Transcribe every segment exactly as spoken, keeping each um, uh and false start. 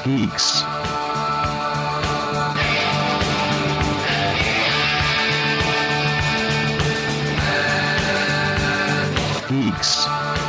Geeks. Geeks.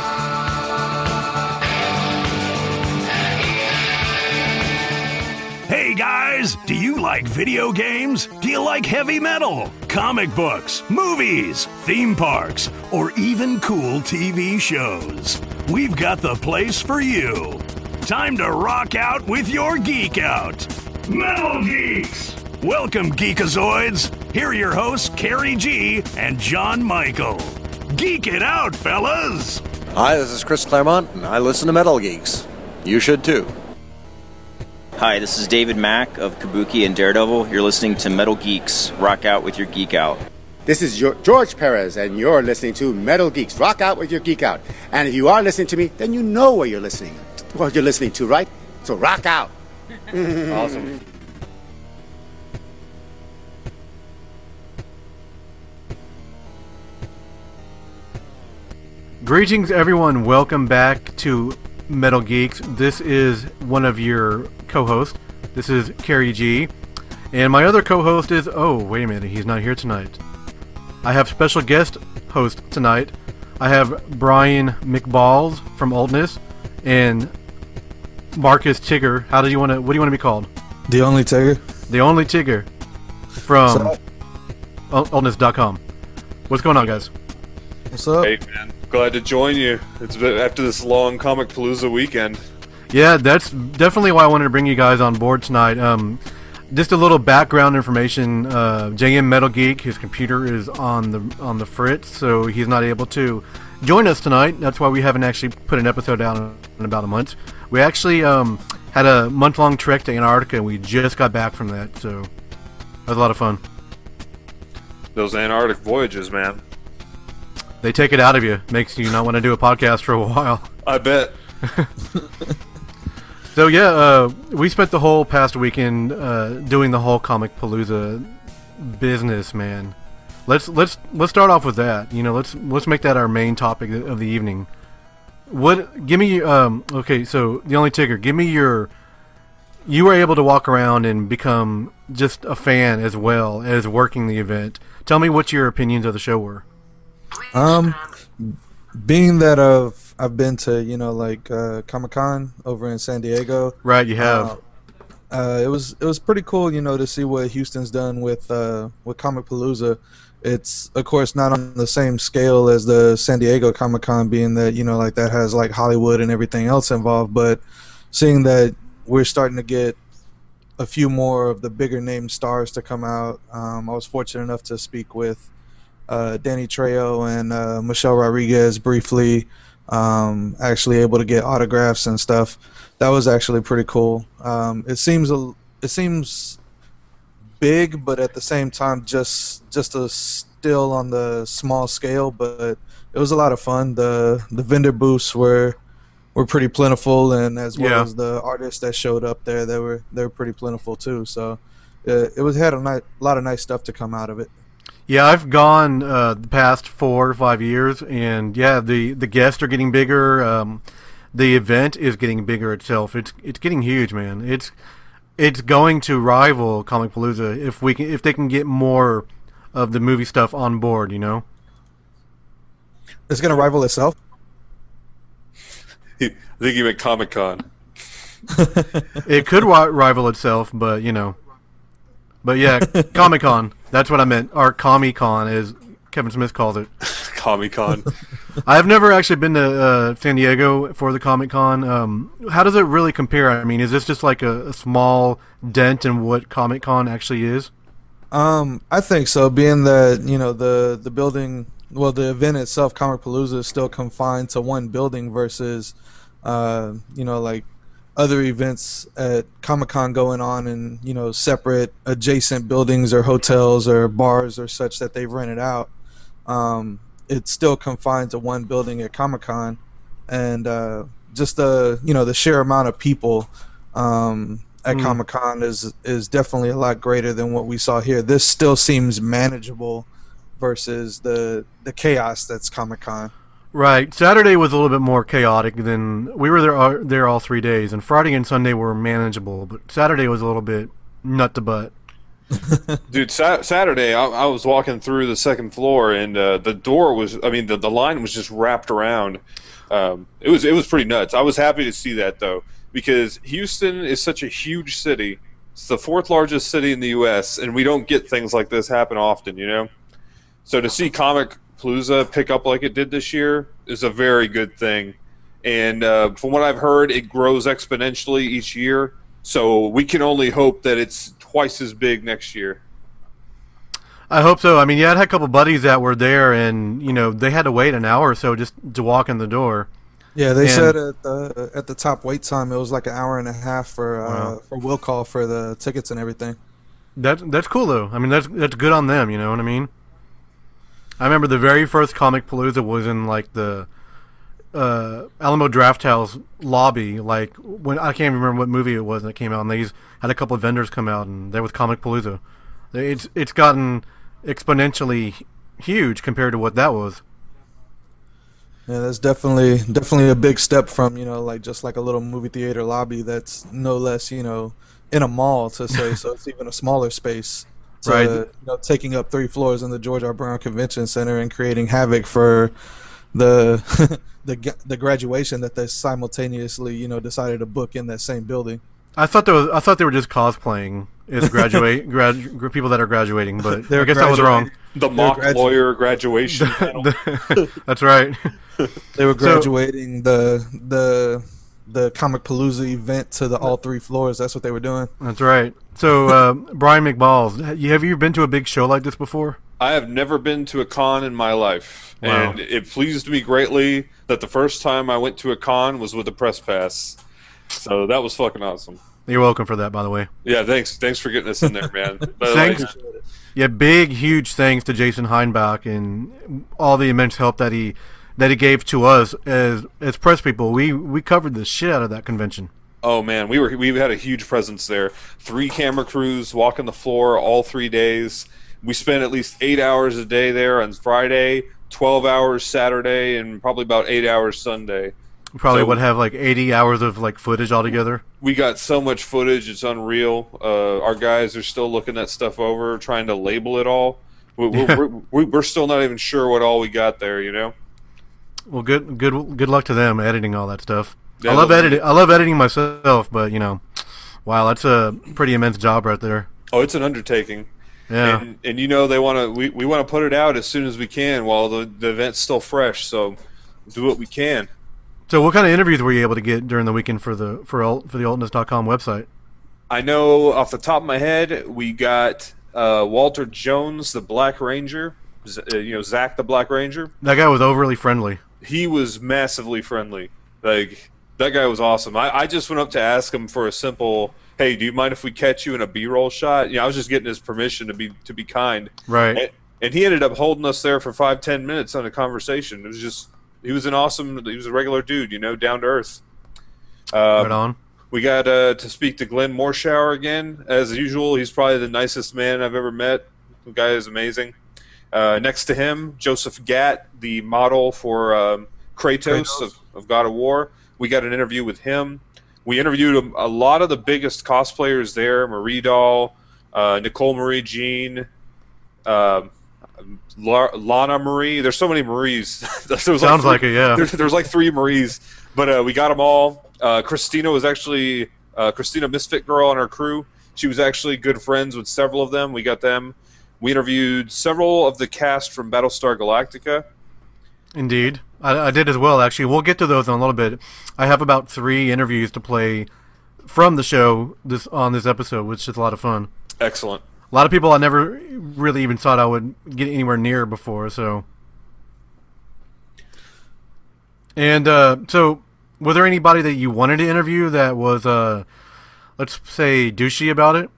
Hey guys, do you like video games? Do you like heavy metal, comic books, movies, theme parks, or even cool T V shows? We've got the place for you. Time to rock out with your Geek Out. Metal Geeks! Welcome, Geekazoids. Here are your hosts, Carrie G and John Michael. Geek it out, fellas! Hi, this is Chris Claremont, and I listen to Metal Geeks. You should too. Hi, this is David Mack of Kabuki and Daredevil. You're listening to Metal Geeks. Rock out with your Geek Out. This is George Perez, and you're listening to Metal Geeks. Rock out with your Geek Out. And if you are listening to me, then you know what you're listening, what you're listening to, right? So rock out. Awesome. Greetings, everyone. Welcome back to Metal Geeks. This is one of your co-hosts. This is Carrie G. And my other co-host is... Oh, wait a minute. He's not here tonight. I have special guest host tonight. I have Brian McBalls from Oldness and Marcus Tigger. How do you want to... What do you want to be called? The Only Tigger. The Only Tigger from oldness dot com. What's going on, guys? What's up? Hey, man. Glad to join you. It's been after this long Comic Palooza weekend. Yeah, that's definitely why I wanted to bring you guys on board tonight. Um, just a little background information. Uh, J M Metal Geek, his computer is on the on the fritz, so he's not able to join us tonight. That's why we haven't actually put an episode out in about a month. We actually um, had a month-long trek to Antarctica, and we just got back from that, so that was a lot of fun. Those Antarctic voyages, man. They take it out of you. Makes you not want to do a podcast for a while. I bet. So yeah, uh, we spent the whole past weekend uh, doing the whole Comic Palooza business, man. Let's let's let's start off with that. You know, let's let's make that our main topic of the evening. What? Give me. Um, okay, so the Only Tigger. Give me your. You were able to walk around and become just a fan as well as working the event. Tell me what your opinions of the show were. Um, being that uh, I've been to, you know, like uh, Comic-Con over in San Diego. Right, you have. Uh, uh, it was it was pretty cool, you know, to see what Houston's done with uh, with Comic Palooza. It's of course not on the same scale as the San Diego Comic-Con, being that, you know, like that has like Hollywood and everything else involved. But seeing that we're starting to get a few more of the bigger name stars to come out, um, I was fortunate enough to speak with Uh, Danny Trejo and uh, Michelle Rodriguez briefly, um, actually able to get autographs and stuff. That was actually pretty cool. Um, it seems a, it seems big, but at the same time, just just a still on the small scale. But it was a lot of fun. the The vendor booths were were pretty plentiful, and as well Yeah. as the artists that showed up there, they were they were pretty plentiful too. So it, it was had a ni- lot of nice stuff to come out of it. Yeah, I've gone uh, the past four or five years, and yeah, the, the guests are getting bigger. Um, the event is getting bigger itself. It's it's getting huge, man. It's it's going to rival Comic Palooza if we can if they can get more of the movie stuff on board. You know, It's going to rival itself. I think you meant Comic Con. it could ri- rival itself, but you know, but yeah, Comic Con. That's what I meant. Or Comic Con, as Kevin Smith calls it. Comic Con. I've never actually been to uh, San Diego for the Comic Con. Um, how does it really compare? I mean, is this just like a, a small dent in what Comic Con actually is? Um, I think so. Being that, you know, the the building, well, the event itself, Comic Palooza, is still confined to one building versus, uh, you know, like other events at Comic-Con going on in, you know, separate adjacent buildings or hotels or bars or such that they've rented out. Um, it's still confined to one building at Comic-Con, and uh, just the, you know, the sheer amount of people um, at mm. Comic-Con is is definitely a lot greater than what we saw here. This still seems manageable versus the the chaos that's Comic-Con. Right. Saturday was a little bit more chaotic than we were there. Uh, there all three days, and Friday and Sunday were manageable, but Saturday was a little bit nut to butt. Dude, sa- Saturday I, I was walking through the second floor, and uh, the door was, I mean, the, the line was just wrapped around. Um, it was it was pretty nuts. I was happy to see that, though, because Houston is such a huge city. It's the fourth largest city in the U S, and we don't get things like this happen often, you know? So to see Comic Palooza pick up like it did this year is a very good thing. And uh, from what I've heard, it grows exponentially each year. So we can only hope that it's twice as big next year. I hope so. I mean, yeah, I had a couple buddies that were there, and you know, they had to wait an hour or so just to walk in the door. Yeah, they and, said at the at the top wait time it was like an hour and a half for uh, wow. for will call for the tickets and everything. That's that's cool though. I mean, that's that's good on them. You know what I mean? I remember the very first Comic Palooza was in like the uh, Alamo Drafthouse lobby. Like when I can't even remember what movie it was that came out, and they had a couple of vendors come out, and there was Comic Palooza. It's it's gotten exponentially huge compared to what that was. Yeah, that's definitely definitely a big step from, you know, like just like a little movie theater lobby that's no less, you know, in a mall to say, so it's even a smaller space. To, Right. You know, taking up three floors in the George R. Brown Convention Center and creating havoc for the the the graduation that they simultaneously, you know, decided to book in that same building. I thought there was, I thought they were just cosplaying as graduate grad, gra- people that are graduating, but They're I guess I was wrong. The mock gradu- lawyer graduation panel. That's right. They were So- graduating the the the Comic Palooza event to the all three floors. That's what they were doing. That's right. So, uh, Brian McBalls, have you been to a big show like this before? I have never been to a con in my life, Wow. and it pleased me greatly that the first time I went to a con was with a press pass. So that was fucking awesome. You're welcome for that, by the way. Yeah, thanks. Thanks for getting us in there, man. But, Thanks. like, Yeah, big, huge thanks to Jason Heinbach and all the immense help that he that he gave to us as as press people. We we covered the shit out of that convention. oh man, we were we had a huge presence there. Three camera crews walking the floor all three days. We spent at least eight hours a day there on Friday, twelve hours Saturday, and probably about eight hours Sunday. We probably So- would have like eighty hours of like footage altogether. We got so much footage; it's unreal. Uh, our guys are still looking that stuff over, trying to label it all. We, Yeah. we're, we're, we're still not even sure what all we got there. You know. Well, good good good luck to them editing all that stuff. Yeah, I love they'll- editing. I love editing myself, but you know, wow, that's a pretty immense job right there. Oh, it's an undertaking. Yeah. And, and you know they want to. We, we want to put it out as soon as we can while the the event's still fresh. So do what we can. So, what kind of interviews were you able to get during the weekend for the for Ult, for the Ultness dot com website? I know off the top of my head, we got uh, Walter Jones, the Black Ranger. Z- uh, you know, Zach, the Black Ranger. That guy was overly friendly. He was massively friendly. Like, that guy was awesome. I, I just went up to ask him for a simple, hey, do you mind if we catch you in a B-roll shot? You know, I was just getting his permission to be to be kind. Right. And, and he ended up holding us there for five, ten minutes on a conversation. It was just, he was an awesome, he was a regular dude, you know, down to earth. Uh, Right on. We got uh, to speak to Glenn Morshower again. As usual, he's probably the nicest man I've ever met. The guy is amazing. Uh, next to him, Joseph Gatt, the model for um, Kratos, Kratos. Of, of God of War. We got an interview with him. We interviewed a, a lot of the biggest cosplayers there: Marie Doll, uh, Nicole Marie Jean, uh, La- Lana Marie. There's so many Maries. There was Sounds three- like it, yeah. There's, there's like three Maries, but uh, we got them all. Uh, Christina was actually uh, Christina Misfit Girl on our crew. She was actually good friends with several of them. We got them. We interviewed several of the cast from Battlestar Galactica. Indeed. I, I did as well, actually. We'll get to those in a little bit. I have about three interviews to play from the show this on this episode, which is a lot of fun. Excellent. A lot of people I never really even thought I would get anywhere near before, so. And uh, so, was there anybody that you wanted to interview that was, uh, let's say, douchey about it?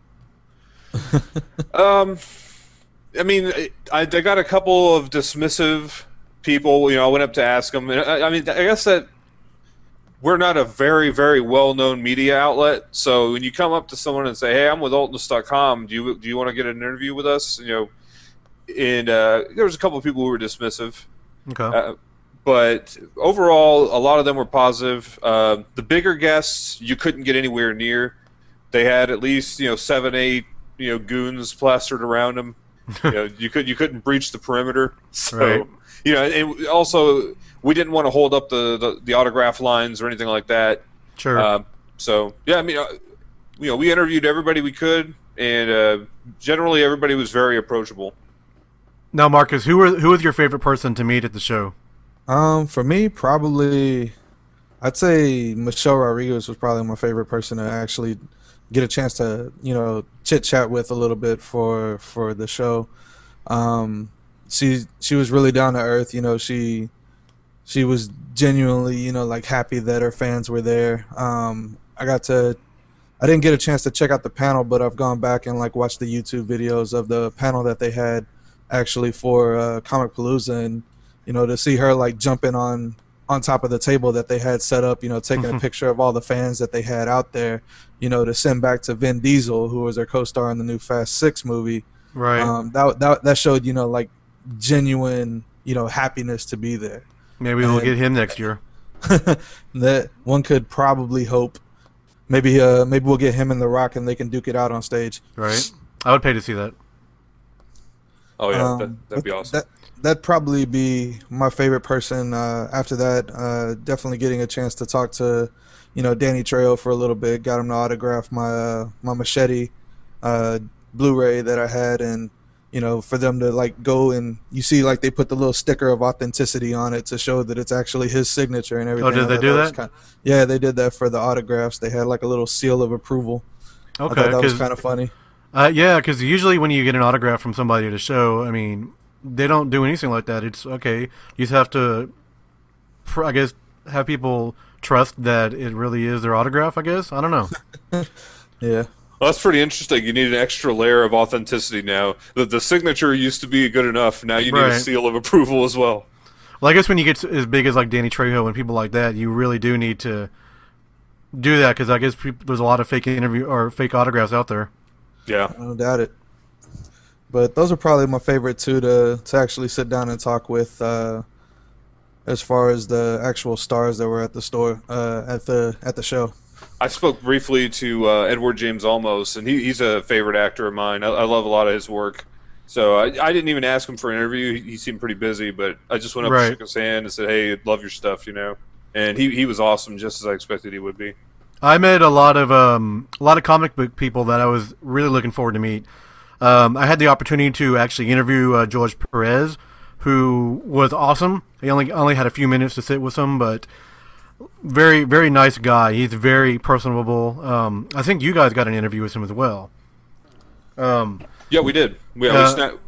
Um, I mean, I, I got a couple of dismissive people. You know, I went up to ask them. And I, I mean, I guess that we're not a very, very well-known media outlet. So when you come up to someone and say, "Hey, I'm with Ultness dot com. Do you do you want to get an interview with us?" You know, and uh, there was a couple of people who were dismissive. Okay. Uh, but overall, a lot of them were positive. Uh, the bigger guests, you couldn't get anywhere near. They had at least you know seven, eight you know goons plastered around them. you know, you could you couldn't breach the perimeter. So Right. you know, and also we didn't want to hold up the, the, the autograph lines or anything like that. Sure. Um, so yeah, I mean, uh, you know, we interviewed everybody we could, and uh, generally everybody was very approachable. Now, Marcus, who were who was your favorite person to meet at the show? Um, for me, probably, I'd say Michelle Rodriguez was probably my favorite person to actually get a chance to, you know, chit chat with a little bit for for the show. Um, she she was really down to earth. You know, she she was genuinely, you know, like happy that her fans were there. Um, I got to, I didn't get a chance to check out the panel, but I've gone back and like watched the YouTube videos of the panel that they had actually for uh, Comic Palooza, and you know, to see her like jumping on on top of the table that they had set up, you know, taking a picture of all the fans that they had out there, you know, to send back to Vin Diesel, who was their co-star in the new Fast Six movie. Right. Um, that that that showed, you know, like genuine, you know, happiness to be there. Maybe we'll and- get him next year. That one could probably hope. Maybe uh maybe we'll get him and The Rock and they can duke it out on stage. Right. I would pay to see that. Oh yeah, Um, that, that'd be but awesome. That that'd probably be my favorite person. Uh, after that, uh, definitely getting a chance to talk to, you know, Danny Trejo for a little bit. Got him to autograph my uh, my Machete uh, Blu-ray that I had, and you know, for them to like go and you see like they put the little sticker of authenticity on it to show that it's actually his signature and everything. did they I do thought was that? Kind of, yeah, they did that for the autographs. They had like a little seal of approval. I Okay. thought that was 'cause- kind of funny. Uh, yeah, because usually when you get an autograph from somebody at a show, I mean, they don't do anything like that. It's okay. You just have to, pr- I guess, have people trust that it really is their autograph. I guess I don't know. Yeah. Well, that's pretty interesting. You need an extra layer of authenticity now. The, the signature used to be good enough. Now you need a Right. seal of approval as well. Well, I guess when you get as big as like Danny Trejo and people like that, you really do need to do that because I guess peop there's a lot of fake interview or fake autographs out there. Yeah. I don't doubt it. But those are probably my favorite two to to actually sit down and talk with, uh, as far as the actual stars that were at the store uh, at the at the show. I spoke briefly to uh, Edward James Olmos, and he, he's a favorite actor of mine. I, I love a lot of his work. So I, I didn't even ask him for an interview. He, he seemed pretty busy, but I just went up Right. and shook his hand and said, hey, love your stuff, you know. And he, he was awesome, just as I expected he would be. I met a lot of um, a lot of comic book people that I was really looking forward to meet. Um, I had the opportunity to actually interview uh, George Perez, who was awesome. He only only had a few minutes to sit with him, but very very nice guy. He's very personable. Um, I think you guys got an interview with him as well. Um, Yeah, we did. We, Uh, we, sna-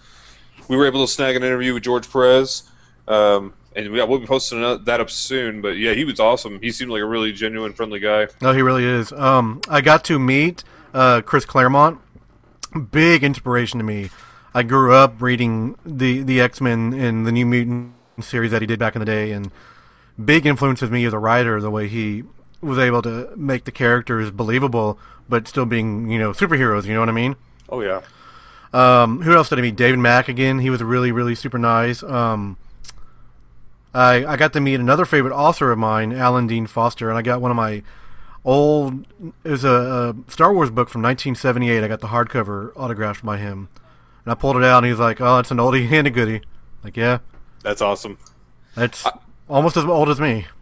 we were able to snag an interview with George Perez, um, and we, we'll be posting another- that up soon. But yeah, he was awesome. He seemed like a really genuine, friendly guy. no, he really is. Um, I got to meet uh, Chris Claremont. Big inspiration to me. I grew up reading the the X-Men and the New Mutant series that he did back in the day, and big influence with me as a writer. The way he was able to make the characters believable, but still being, you know, superheroes. You know what I mean? Oh yeah. Um, who else did I meet? David Mack again. He was really, really super nice. Um, I I got to meet another favorite author of mine, Alan Dean Foster, and I got one of my old. It was a, a Star Wars book from nineteen seventy-eight. I got the hardcover autographed by him, and I pulled it out, and he's like, "Oh, it's an oldie and a goodie." Like, yeah, That's awesome. that's almost as old as me.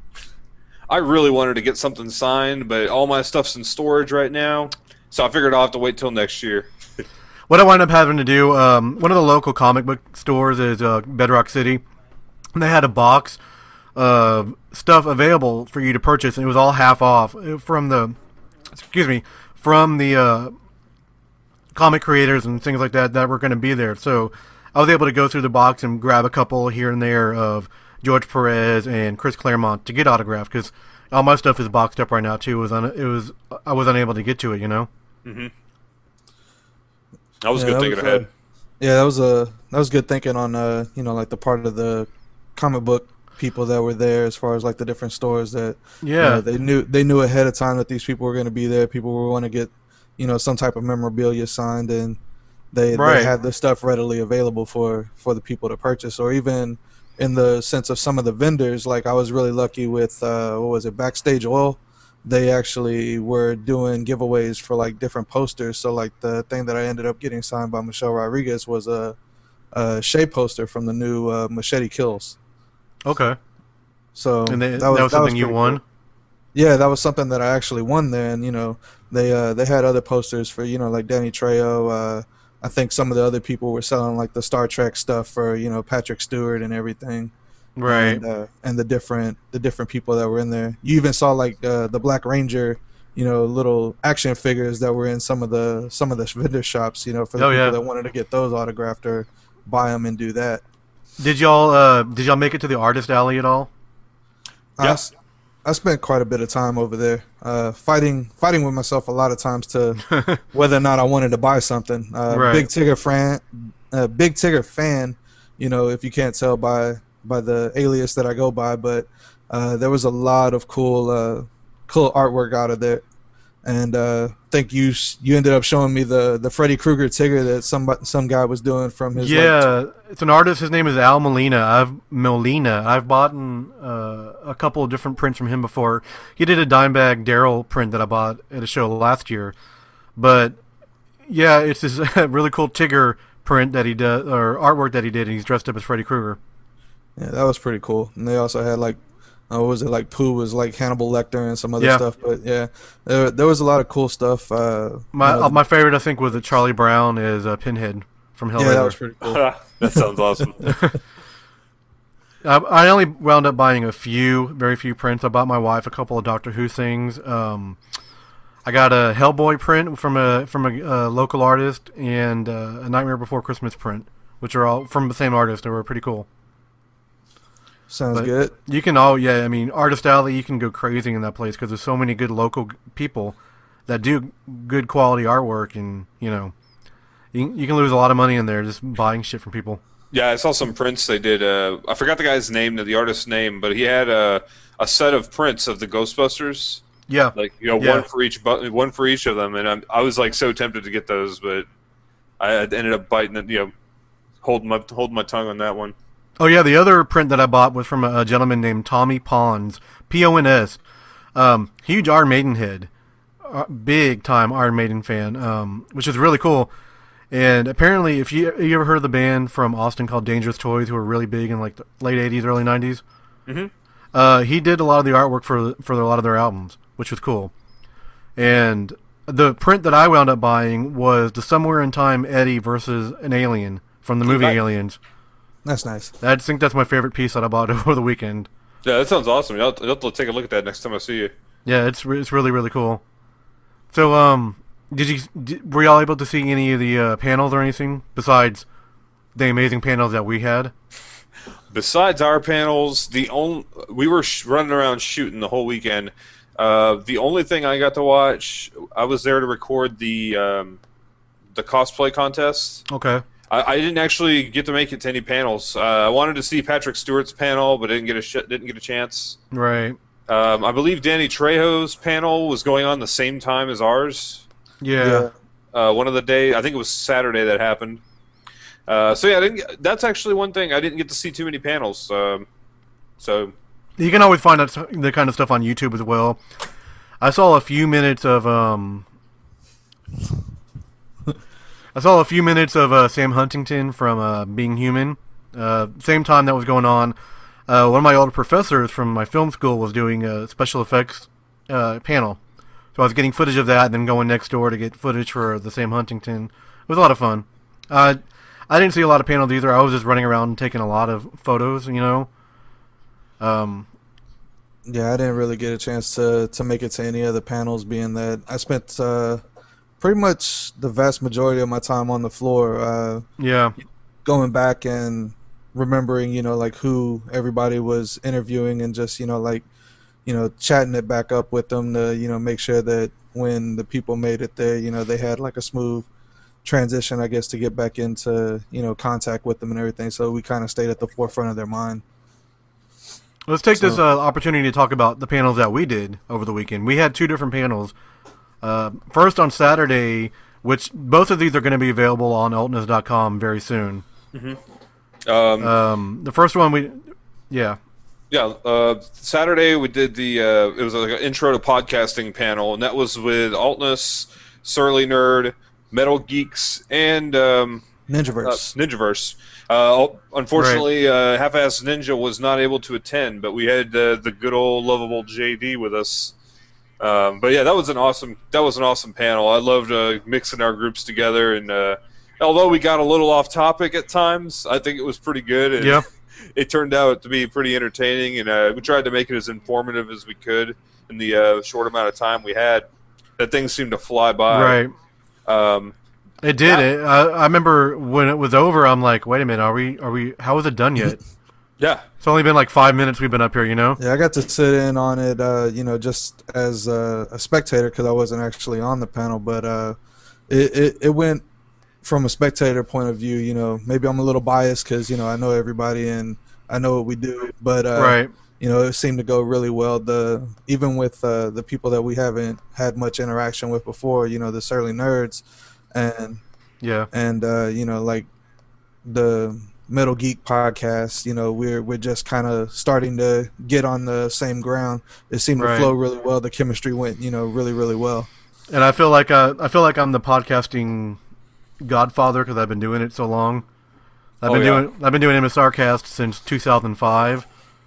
I really wanted to get something signed, but all my stuff's in storage right now, so I figured I'll have to wait till next year. What I wound up having to do, um, one of the local comic book stores is uh, Bedrock City, and they had a box of stuff available for you to purchase, and it was all half off from the, excuse me, from the uh, comic creators and things like that that were going to be there. So I was able to go through the box and grab a couple here and there of George Perez and Chris Claremont to get autographed, because all my stuff is boxed up right now too. It was un- it was I was unable to get to it, you know. Mm-hmm. I was Yeah, good that thinking was, ahead. uh, yeah, that was a that was good thinking on uh you know, like the part of the comic book people that were there, as far as like the different stores that you Yeah. know, they knew they knew ahead of time that these people were going to be there. People were going to get, you know, some type of memorabilia signed, and they Right. they had the stuff readily available for for the people to purchase, or even in the sense of some of the vendors. Like I was really lucky with uh, what was it, Backstage Oil. They actually were doing giveaways for like different posters. So like the thing that I ended up getting signed by Michelle Rodriguez was a, a Shea poster from the new uh, Machete Kills. Okay. So and they, that was, that was something that was you won? Cool. Yeah, that was something that I actually won there. And, you know, they uh, they had other posters for, you know, like Danny Trejo. Uh, I think some of the other people were selling like the Star Trek stuff for, you know, Patrick Stewart and everything. Right. And, uh, and the different the different people that were in there. You even saw like uh, the Black Ranger, you know, little action figures that were in some of the some of the vendor shops, you know, for the oh, people yeah. that wanted to get those autographed or buy them and do that. Did y'all uh, did y'all make it to the artist alley at all? Yes. I, I spent quite a bit of time over there, uh, fighting fighting with myself a lot of times to whether or not I wanted to buy something. Uh, right. Big Tigger fan, uh, Big Tigger fan. You know, if you can't tell by by the alias that I go by, but uh, there was a lot of cool uh, cool artwork out of there. And uh, I think you you ended up showing me the, the Freddy Krueger Tigger that some some guy was doing from his yeah. Like, it's an artist. His name is Al Molina. I've Molina. I've bought uh, a couple of different prints from him before. He did a Dimebag Daryl print that I bought at a show last year. But yeah, it's this really cool Tigger print that he did or artwork that he did, and he's dressed up as Freddy Krueger. Yeah, that was pretty cool. And they also had like. Uh, what was it like? Pooh was like Hannibal Lecter and some other yeah. stuff, but yeah, there, there was a lot of cool stuff. Uh, my you know, uh, my favorite, I think, was that Charlie Brown is uh, Pinhead from Hellraiser. Yeah, that was pretty cool. That sounds awesome. I, I only wound up buying a few, very few prints. I bought my wife a couple of Doctor Who things. Um, I got a Hellboy print from a from a uh, local artist and uh, a Nightmare Before Christmas print, which are all from the same artist. They were pretty cool. Sounds but good. You can all, yeah, I mean, Artist Alley, you can go crazy in that place because there's so many good local g- people that do good quality artwork, and, you know, you, you can lose a lot of money in there just buying shit from people. Yeah, I saw some prints they did. Uh, I forgot the guy's name, the artist's name, but he had a, a set of prints of the Ghostbusters. Yeah. Like, you know, yeah. one for each bu- one for each of them, and I'm, I was, like, so tempted to get those, but I ended up biting it, you know, holding my, holding my tongue on that one. Oh, yeah, the other print that I bought was from a, a gentleman named Tommy Pons, P O N S. Um, huge Iron Maiden head. Uh, big-time Iron Maiden fan, um, which is really cool. And apparently, if you, you ever heard of the band from Austin called Dangerous Toys, who were really big in like the late eighties, early nineties? Mm-hmm. Uh, he did a lot of the artwork for, for a lot of their albums, which was cool. And the print that I wound up buying was the Somewhere in Time Eddie versus an alien from the movie Right. Aliens. That's nice. I think that's my favorite piece that I bought over the weekend. Yeah, that sounds awesome. I'll, I'll have to take a look at that next time I see you. Yeah, it's re- it's really really cool. So, um, did you did, were y'all able to see any of the uh, panels or anything besides the amazing panels that we had? Besides our panels, the only we were sh- running around shooting the whole weekend. Uh, the only thing I got to watch, I was there to record the um, the cosplay contest. Okay. I, I didn't actually get to make it to any panels. Uh, I wanted to see Patrick Stewart's panel, but didn't get a sh- didn't get a chance. Right. Um, I believe Danny Trejo's panel was going on the same time as ours. Yeah. Uh, one of the day, I think it was Saturday that happened. Uh, so yeah, I didn't get, that's actually one thing I didn't get to see too many panels. Um, so You can always find out the kind of stuff on YouTube as well. I saw a few minutes of um. I saw a few minutes of uh, Sam Huntington from uh, Being Human. Uh, same time that was going on, uh, one of my older professors from my film school was doing a special effects uh, panel. So I was getting footage of that and then going next door to get footage for the Sam Huntington. It was a lot of fun. Uh, I didn't see a lot of panels either. I was just running around and taking a lot of photos, you know. Um, Yeah, I didn't really get a chance to, to make it to any of the panels, being that I spent uh, pretty much the vast majority of my time on the floor. Uh, yeah. Going back and remembering, you know, like who everybody was interviewing and just, you know, like, you know, chatting it back up with them to, you know, make sure that when the people made it there, you know, they had like a smooth transition, I guess, to get back into, you know, contact with them and everything. So we kind of stayed at the forefront of their mind. Let's take So- this uh, opportunity to talk about the panels that we did over the weekend. We had two different panels. Uh, first on Saturday, which both of these are going to be available on altness dot com very soon. Mm-hmm. Um, Um, the first one we, yeah, Yeah, uh, Saturday we did the uh, it was like an intro to podcasting panel, and that was with Altness, Surly Nerd, Metal Geeks, and um, Ninjaverse. uh, Ninjaverse. Uh, unfortunately, uh, Half-Ass Ninja was not able to attend, but we had uh, the good old lovable J D with us. Um, but yeah, that was an awesome that was an awesome panel. I loved uh, mixing our groups together, and uh, although we got a little off topic at times, I think it was pretty good. And yeah. It turned out to be pretty entertaining, and uh, we tried to make it as informative as we could in the uh, short amount of time we had. That thing seemed to fly by. Right. Um, It did. It. I, I remember when it was over. I'm like, wait a minute. Are we? Are we? How is it done yet? yeah. It's only been like five minutes. We've been up here. You know. Yeah, I got to sit in on it. Uh, you know, just as a, a spectator because I wasn't actually on the panel, but uh, it, it it went from a spectator point of view. You know, maybe I'm a little biased because you know I know everybody and I know what we do, but uh, right. You know, it seemed to go really well. The even with uh, the people that we haven't had much interaction with before. You know, the Surly Nerds. And yeah, and uh, you know, like the Metal Geek podcast, you know, we're we're just kind of starting to get on the same ground. It seemed right. to flow really well. The chemistry went, you know, really really well. And I feel like uh, I feel like I'm the podcasting godfather because I've been doing it so long. I've oh, been yeah. doing I've been doing M S R Cast since two thousand five,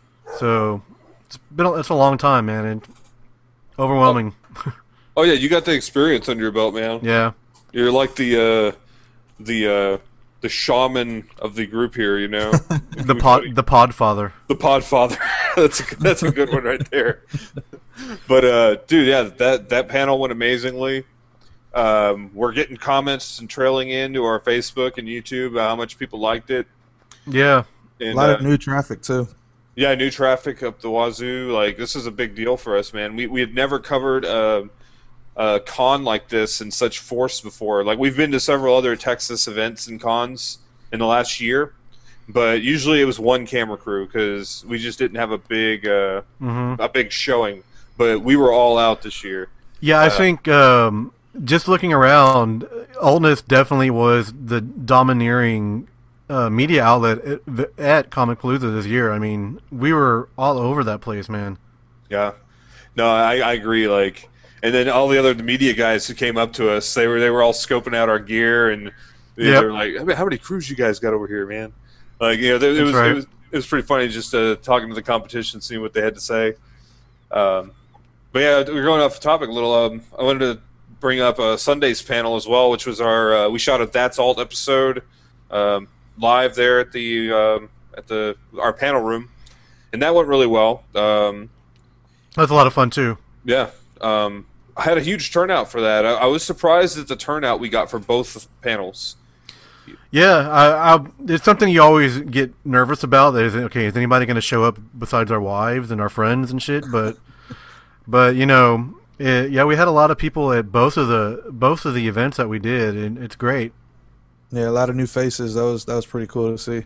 so it's been a, it's a long time, man. And overwhelming. Oh. oh yeah, you got the experience under your belt, man. Yeah. You're like the uh, the uh, the shaman of the group here, you know. the pod the Podfather. The Podfather. that's a, that's a good one right there. But uh, dude, yeah, that that panel went amazingly. Um, we're getting comments and trailing into our Facebook and YouTube about how much people liked it. Yeah, and, a lot uh, of new traffic too. Yeah, new traffic up the wazoo. Like this is a big deal for us, man. We we had never covered. Uh, a con like this in such force before. Like we've been to several other Texas events and cons in the last year, but usually it was one camera crew because we just didn't have a big uh, mm-hmm. a big showing. But we were all out this year. Yeah, I uh, think um, just looking around, Altness definitely was the domineering uh, media outlet at, at Comicpalooza this year. I mean, we were all over that place, man. Yeah, no, I, I agree. Like. And then all the other media guys who came up to us, they were they were all scoping out our gear, and they yep. were like, "How many crews you guys got over here, man?" Like, you know, it was, right. it was it was pretty funny just uh, talking to the competition, seeing what they had to say. Um, but yeah, we're going off the topic a little. Um, I wanted to bring up a Sunday's panel as well, which was our uh, we shot a That's Alt episode um, live there at the um, at the our panel room, and that went really well. Um, That's a lot of fun too. Yeah. Um, I had a huge turnout for that. I, I was surprised at the turnout we got for both panels. Yeah, I, I, it's something you always get nervous about. Is okay, is anybody going to show up besides our wives and our friends and shit? But, but you know, it, yeah, we had a lot of people at both of the both of the events that we did, and it's great. Yeah, a lot of new faces. That was that was pretty cool to see.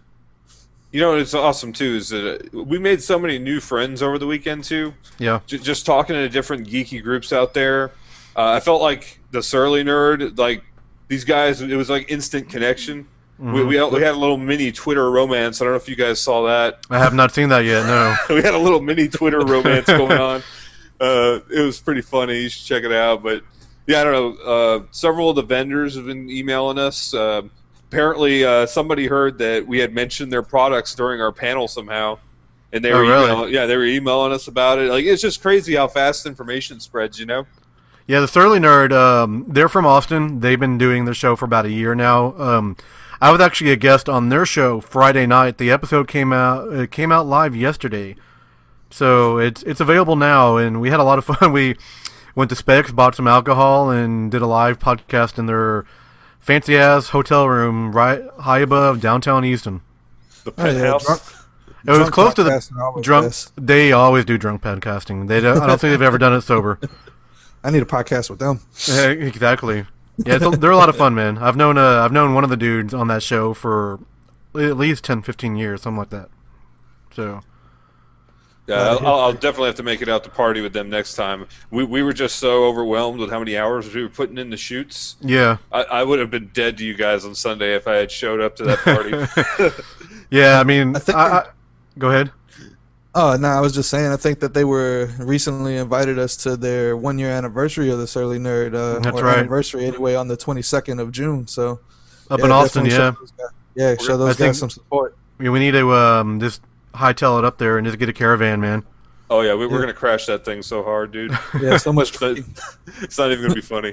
You know, it's awesome too. Is that we made so many new friends over the weekend too. Yeah, J- just talking to different geeky groups out there. Uh, I felt like the Surly Nerd, like these guys. It was like instant connection. Mm-hmm. We we had, we had a little mini Twitter romance. I don't know if you guys saw that. I have not seen that yet. No, we had a little mini Twitter romance going on. Uh, it was pretty funny. You should check it out. But yeah, I don't know. Uh, several of the vendors have been emailing us. Uh, Apparently, uh, somebody heard that we had mentioned their products during our panel somehow, and they oh, were really? emailing, yeah, they were emailing us about it. Like it's just crazy how fast information spreads, you know. Yeah, the Surly Nerd. Um, they're from Austin. They've been doing the show for about a year now. Um, I was actually a guest on their show Friday night. The episode came out. It came out live yesterday, so it's it's available now, and we had a lot of fun. We went to Specs, bought some alcohol, and did a live podcast in their fancy ass hotel room right high above downtown Easton. The penthouse. Oh, yeah, drunk, it was drunk close to the podcasting drunk. best. They always do drunk podcasting. They don't, I don't think they've ever done it sober. I need a podcast with them. Yeah, exactly. Yeah, it's a, they're a lot of fun, man. I've known uh, I've known one of the dudes on that show for at least ten, fifteen years, something like that. So Yeah, I'll, I'll definitely have to make it out to party with them next time. We we were just so overwhelmed with how many hours we were putting in the shoots. Yeah. I, I would have been dead to you guys on Sunday if I had showed up to that party. Yeah, I mean, I think I, I, go ahead. Oh, no, I was just saying, I think that they were recently invited us to their one-year anniversary of the Surly Nerd. Uh, That's or right. Anniversary, anyway, on the twenty-second of June, so... Up yeah, in Austin, definitely yeah. show those guys, yeah, show those I think- guys some support. Yeah, we need to um, just hightail it up there and just get a caravan, man. Oh yeah, we, we're Yeah. gonna crash that thing so hard, dude. Yeah, so much... It's not, it's not even gonna be funny.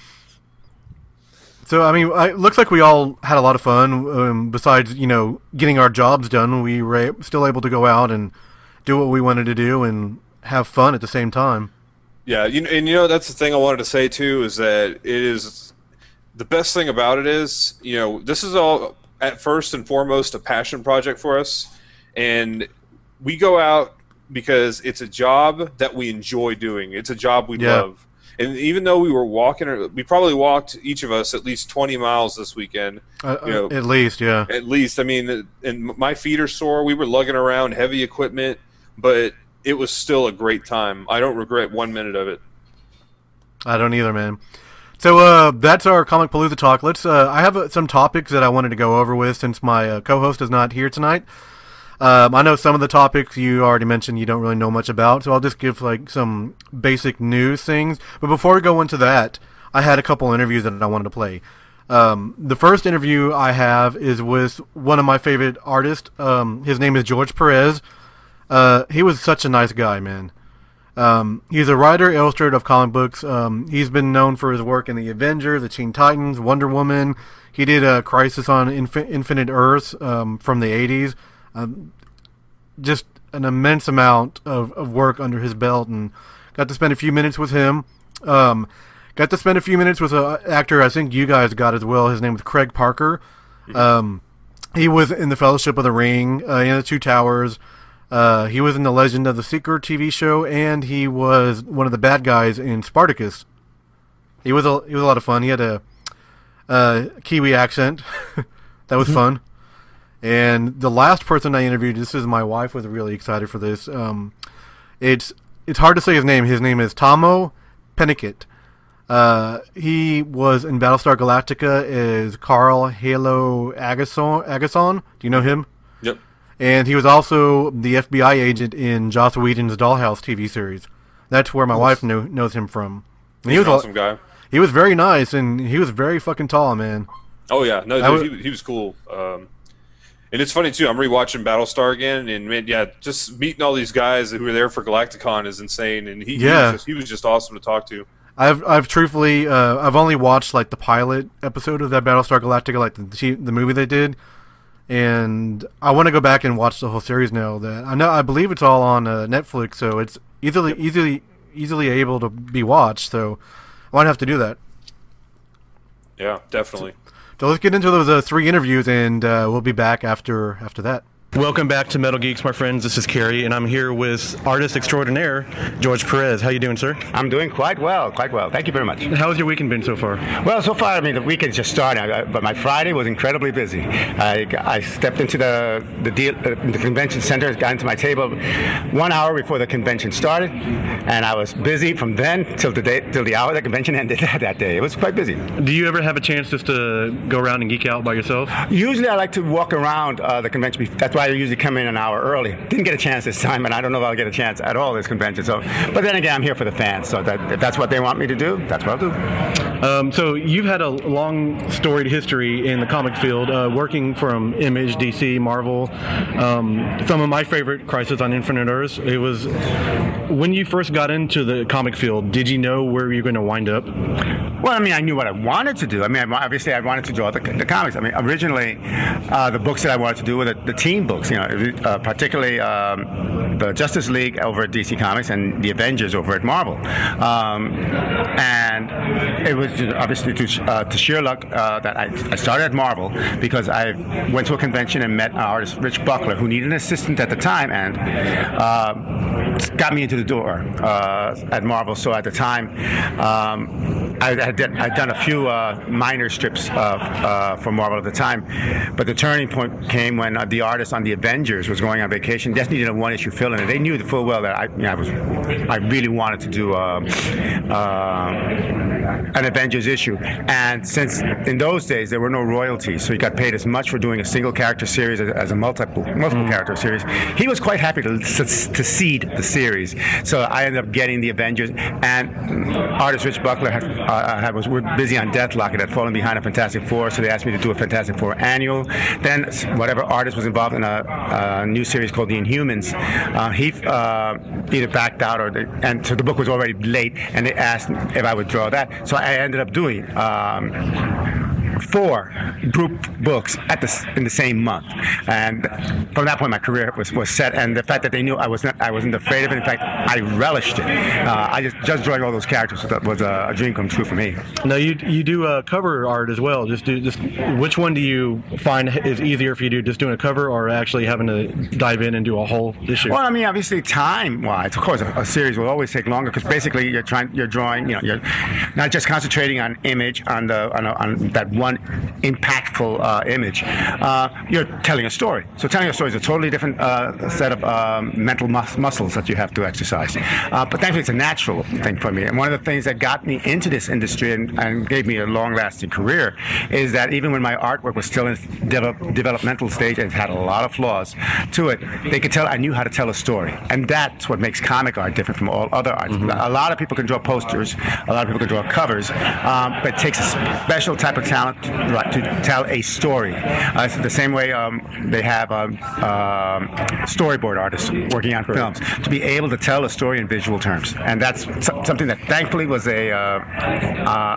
So, I mean, I- it looks like we all had a lot of fun. Um, besides, you know, getting our jobs done, we were still able to go out and do what we wanted to do and have fun at the same time. Yeah, you know, and you know that's the thing I wanted to say too is that it is the best thing about it is you know this is all at first and foremost a passion project for us, and we go out because it's a job that we enjoy doing. It's a job we Yeah. love, and even though we were walking, we probably walked each of us at least twenty miles this weekend. Uh, You know, at least, yeah. At least, I mean, and my feet are sore. We were lugging around heavy equipment, but it was still a great time. I don't regret one minute of it. I don't either, man. So uh, that's our Comic Palooza talk. Let's. Uh, I have uh, some topics that I wanted to go over with since my uh, co-host is not here tonight. Um, I know some of the topics you already mentioned you don't really know much about, so I'll just give like some basic news things. But before we go into that, I had a couple interviews that I wanted to play. Um, the first interview I have is with one of my favorite artists. Um, his name is George Perez. Uh, he was such a nice guy, man. Um, he's a writer, illustrator of comic books. Um, he's been known for his work in the Avengers, the Teen Titans, Wonder Woman. He did a Crisis on Infi- Infinite Earths um, from the eighties. Um, just an immense amount of, of work under his belt, and got to spend a few minutes with him. Um, got to spend a few minutes with an actor I think you guys got as well. His name was Craig Parker. Um, he was in the Fellowship of the Ring, uh, in the Two Towers. Uh, he was in the Legend of the Seeker T V show, and he was one of the bad guys in Spartacus. He was a he was a lot of fun. He had a uh, Kiwi accent that was fun. And the last person I interviewed, this is my wife, was really excited for this. Um, it's it's hard to say his name. His name is Tomo Pennicott. Uh, he was in Battlestar Galactica as Carl Halo Agason. Agason. Do you know him? Yep. And he was also the F B I agent in Joss Whedon's Dollhouse T V series. That's where my wife knew, knows him from. And He's he was an a- awesome guy. He was very nice, and he was very fucking tall, man. Oh yeah, no, I dude, w- he, he was cool. Um, and it's funny too. I'm rewatching Battlestar again, and man, yeah, just meeting all these guys who were there for Galacticon is insane. And he, he Yeah. was just, he was just awesome to talk to. I've I've truthfully uh, I've only watched like the pilot episode of that Battlestar Galactica, like the t- the movie they did, and I want to go back and watch the whole series now. That I know I believe it's all on uh, Netflix, so it's easily Yep. easily easily able to be watched. So I might have to do that. Yeah, definitely. So let's get into those uh, three interviews, and uh, we'll be back after after that. Welcome back to Metal Geeks, my friends. This is Kerry, and I'm here with artist extraordinaire George Perez. How you doing, sir? I'm doing quite well, quite well. Thank you very much. How's your weekend been so far? Well, so far, I mean, the weekend just started, uh, but my Friday was incredibly busy. I, I stepped into the the, deal, uh, the convention center, got into my table one hour before the convention started, and I was busy from then till the day till the hour the convention ended that day. It was quite busy. Do you ever have a chance just to go around and geek out by yourself? Usually, I like to walk around uh, the convention. That's why I usually come in an hour early. Didn't get a chance this time, and I don't know if I'll get a chance at all this convention. So, but then again, I'm here for the fans. So that, if that's what they want me to do, that's what I'll do. Um, so you've had a long storied history in the comic field, uh, working from Image, D C, Marvel. Um, some of my favorite Crisis on Infinite Earths. It was when you first got into the comic field. Did you know where you were going to wind up? Well, I mean, I knew what I wanted to do. I mean, obviously, I wanted to draw the, the comics. I mean, originally, uh, the books that I wanted to do were the, the team books. You know, uh, particularly um, the Justice League over at D C Comics and the Avengers over at Marvel. Um, and it was obviously to, uh, to sheer luck uh, that I, I started at Marvel because I went to a convention and met artist Rich Buckler, who needed an assistant at the time, and uh, got me into the door uh, at Marvel. So at the time, um, I had done, I'd done a few uh, minor strips uh, uh, for Marvel at the time, but the turning point came when uh, the artist on the Avengers was going on vacation. Just needed a one-issue fill-in, and they knew full well that I, you know, I was, I really wanted to do uh, uh, an Avengers issue. And since in those days there were no royalties, so he got paid as much for doing a single character series as, as a multiple multiple mm. character series. He was quite happy to, to to seed the series, so I ended up getting the Avengers. And artist Rich Buckler had, uh, had was we're busy on Deathlock and had fallen behind a Fantastic Four, so they asked me to do a Fantastic Four annual. Then whatever artist was involved in a, a new series called The Inhumans, uh, he uh, either backed out or they, and so the book was already late, and they asked if I would draw that. So I ended up doing um, four group books at the in the same month, and from that point my career was, was set. And the fact that they knew I was not I wasn't afraid of it. In fact, I relished it. Uh, I just just drawing all those characters was a, a dream come true for me. Now you you do uh, cover art as well. Just do just which one do you find is easier for you to do, just doing a cover or actually having to dive in and do a whole issue? Well, I mean, obviously time-wise, of course, a, a series will always take longer because basically you're trying you're drawing. You know, you're not just concentrating on image on the on, a, on that one impactful uh, image. Uh, you're telling a story. So telling a story is a totally different uh, set of um, mental mus- muscles that you have to exercise. Uh, but thankfully, it's a natural thing for me. And one of the things that got me into this industry and, and gave me a long-lasting career is that even when my artwork was still in de- developmental stage and had a lot of flaws to it, they could tell I knew how to tell a story. And that's what makes comic art different from all other art. Mm-hmm. A lot of people can draw posters. A lot of people can draw covers. Um, but it takes a special type of talent right, to tell a story. Uh, it's the same way um, they have um, uh, storyboard artists working on films to be able to tell a story in visual terms, and that's so- something that thankfully was a uh, uh,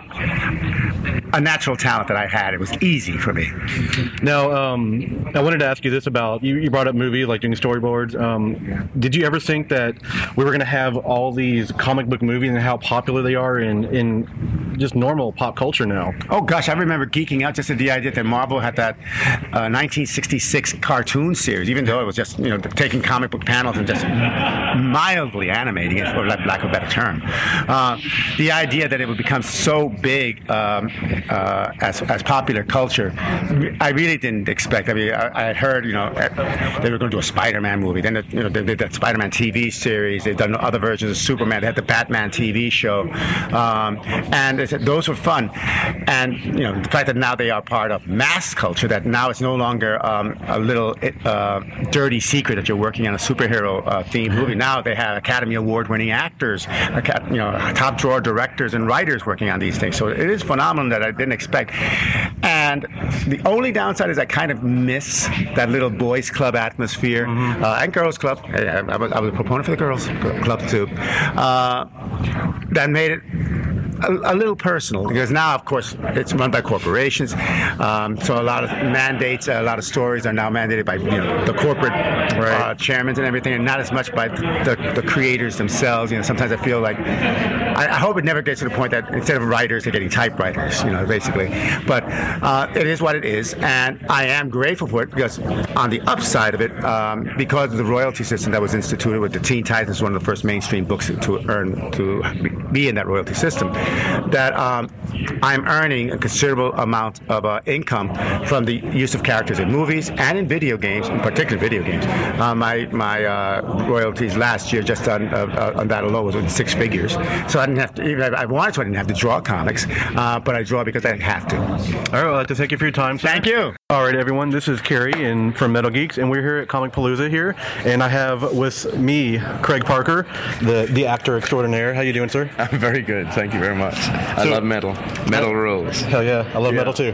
a natural talent that I had. It was easy for me. Now, um, I wanted to ask you this about you. You brought up movies like doing storyboards. Um, did you ever think that we were going to have all these comic book movies and how popular they are in in just normal pop culture now? Oh gosh, I remember geeking out just at the idea that Marvel had that uh, nineteen sixty-six cartoon series, even though it was just, you know, taking comic book panels and just mildly animating it, for lack of a better term. Uh, the idea that it would become so big um, uh, as as popular culture, I really didn't expect. I mean, I, I had heard, you know, they were going to do a Spider-Man movie. Then, you know, they did that Spider-Man T V series. They've done other versions of Superman. They had the Batman T V show, um, and they said those were fun. And you know, the fact that now they are part of mass culture, that now it's no longer um, a little uh, dirty secret that you're working on a superhero uh, themed movie. Now they have Academy Award-winning actors, you know, top drawer directors and writers working on these things. So it is phenomenal that I didn't expect. And the only downside is I kind of miss that little boys club atmosphere, mm-hmm. uh, and girls club. I, I, was, I was a proponent for the girls club too. Uh, that made it A, a little personal, because now, of course, it's run by corporations. Um, so a lot of mandates, a lot of stories are now mandated by, you know, the corporate right. uh, chairmen and everything, and not as much by the, the, the creators themselves. You know, sometimes I feel like I, I hope it never gets to the point that instead of writers, they're getting typewriters. You know, basically. But uh, it is what it is, and I am grateful for it because on the upside of it, um, because of the royalty system that was instituted with the Teen Titans, one of the first mainstream books to earn to be in that royalty system. That um, I'm earning a considerable amount of uh, income from the use of characters in movies and in video games, in particular video games. Uh, my my uh, royalties last year just on, uh, on that alone was in six figures. So I didn't have to, even if I wanted to, I didn't have to draw comics, uh, but I draw because I have to. All right, well, I'd like to thank you for your time, sir. Thank you. All right, everyone, this is Kerry and from Metal Geeks, and we're here at Comic Palooza here, and I have with me Craig Parker, the, the actor extraordinaire. How you doing, sir? I'm very good, thank you very much. I so, love metal. Metal rules. Hell yeah, I love yeah. metal too.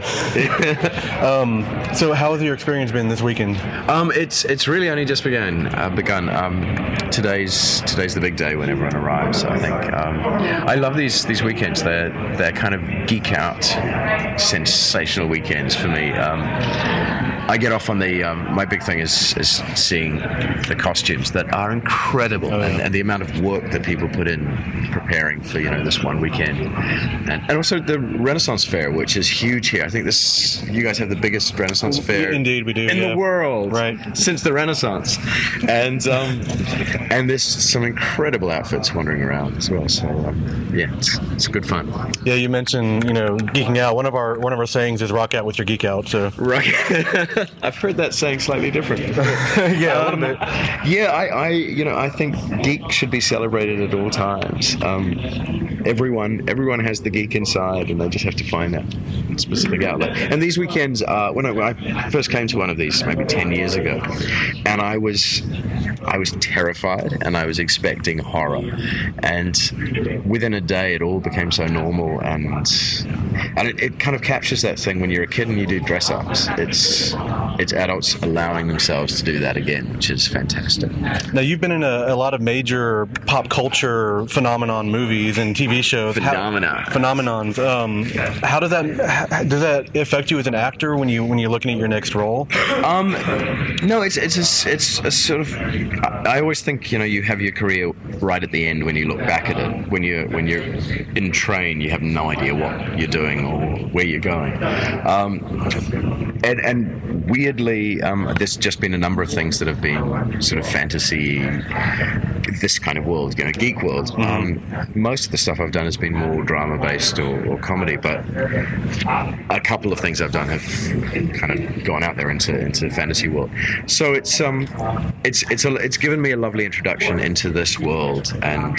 um, so how has your experience been this weekend? Um, it's it's really only just begun. Uh, begun. Um, today's today's the big day when everyone arrives. I think. Um, I love these these weekends. They're they're kind of geek out, sensational weekends for me. Um, I get off on the. Um, my big thing is is seeing the costumes that are incredible, oh, yeah. and, and the amount of work that people put in preparing for you know this one weekend, and, and also the Renaissance Fair, which is huge here. I think this you guys have the biggest Renaissance Fair, indeed we do, in yeah. the world, right, since the Renaissance, and um, and there's some incredible outfits wandering around as well. So um, yeah, it's, it's good fun. Yeah, you mentioned you know geeking out. One of our one of our sayings is "rock out with your geek out." So right, I've heard that saying slightly different. yeah, um, a little bit. Yeah, I, I you know I think geek should be celebrated at all times. Um, everyone everyone has the geek inside, and they just have to find that specific outlet. And these weekends, uh, when, I, when I first came to one of these maybe ten years ago, and I was I was terrified, and I was expecting horror, and within a day it all became so normal, and and it, it kind of captures that thing when you're a kid and you do dress ups. It's it's adults allowing themselves to do that again, which is fantastic. Now you've been in a, a lot of major pop culture phenomenon movies and T V shows. Phenomena. How, phenomenons. Um, how does that how, does that affect you as an actor when you when you're looking at your next role? Um, no, it's it's a, it's a sort of. I always think you know you have your career right at the end when you look back at it. When you when you're in train, you have no idea what you're doing or where you're going. Um, and and weirdly, um, there's just been a number of things that have been sort of fantasy, this kind of world, you know, geek world. Mm-hmm. Um, most of the stuff I've done has been more drama-based or, or comedy, but a couple of things I've done have kind of gone out there into into fantasy world. So it's um, it's it's a, it's given me a lovely introduction into this world, and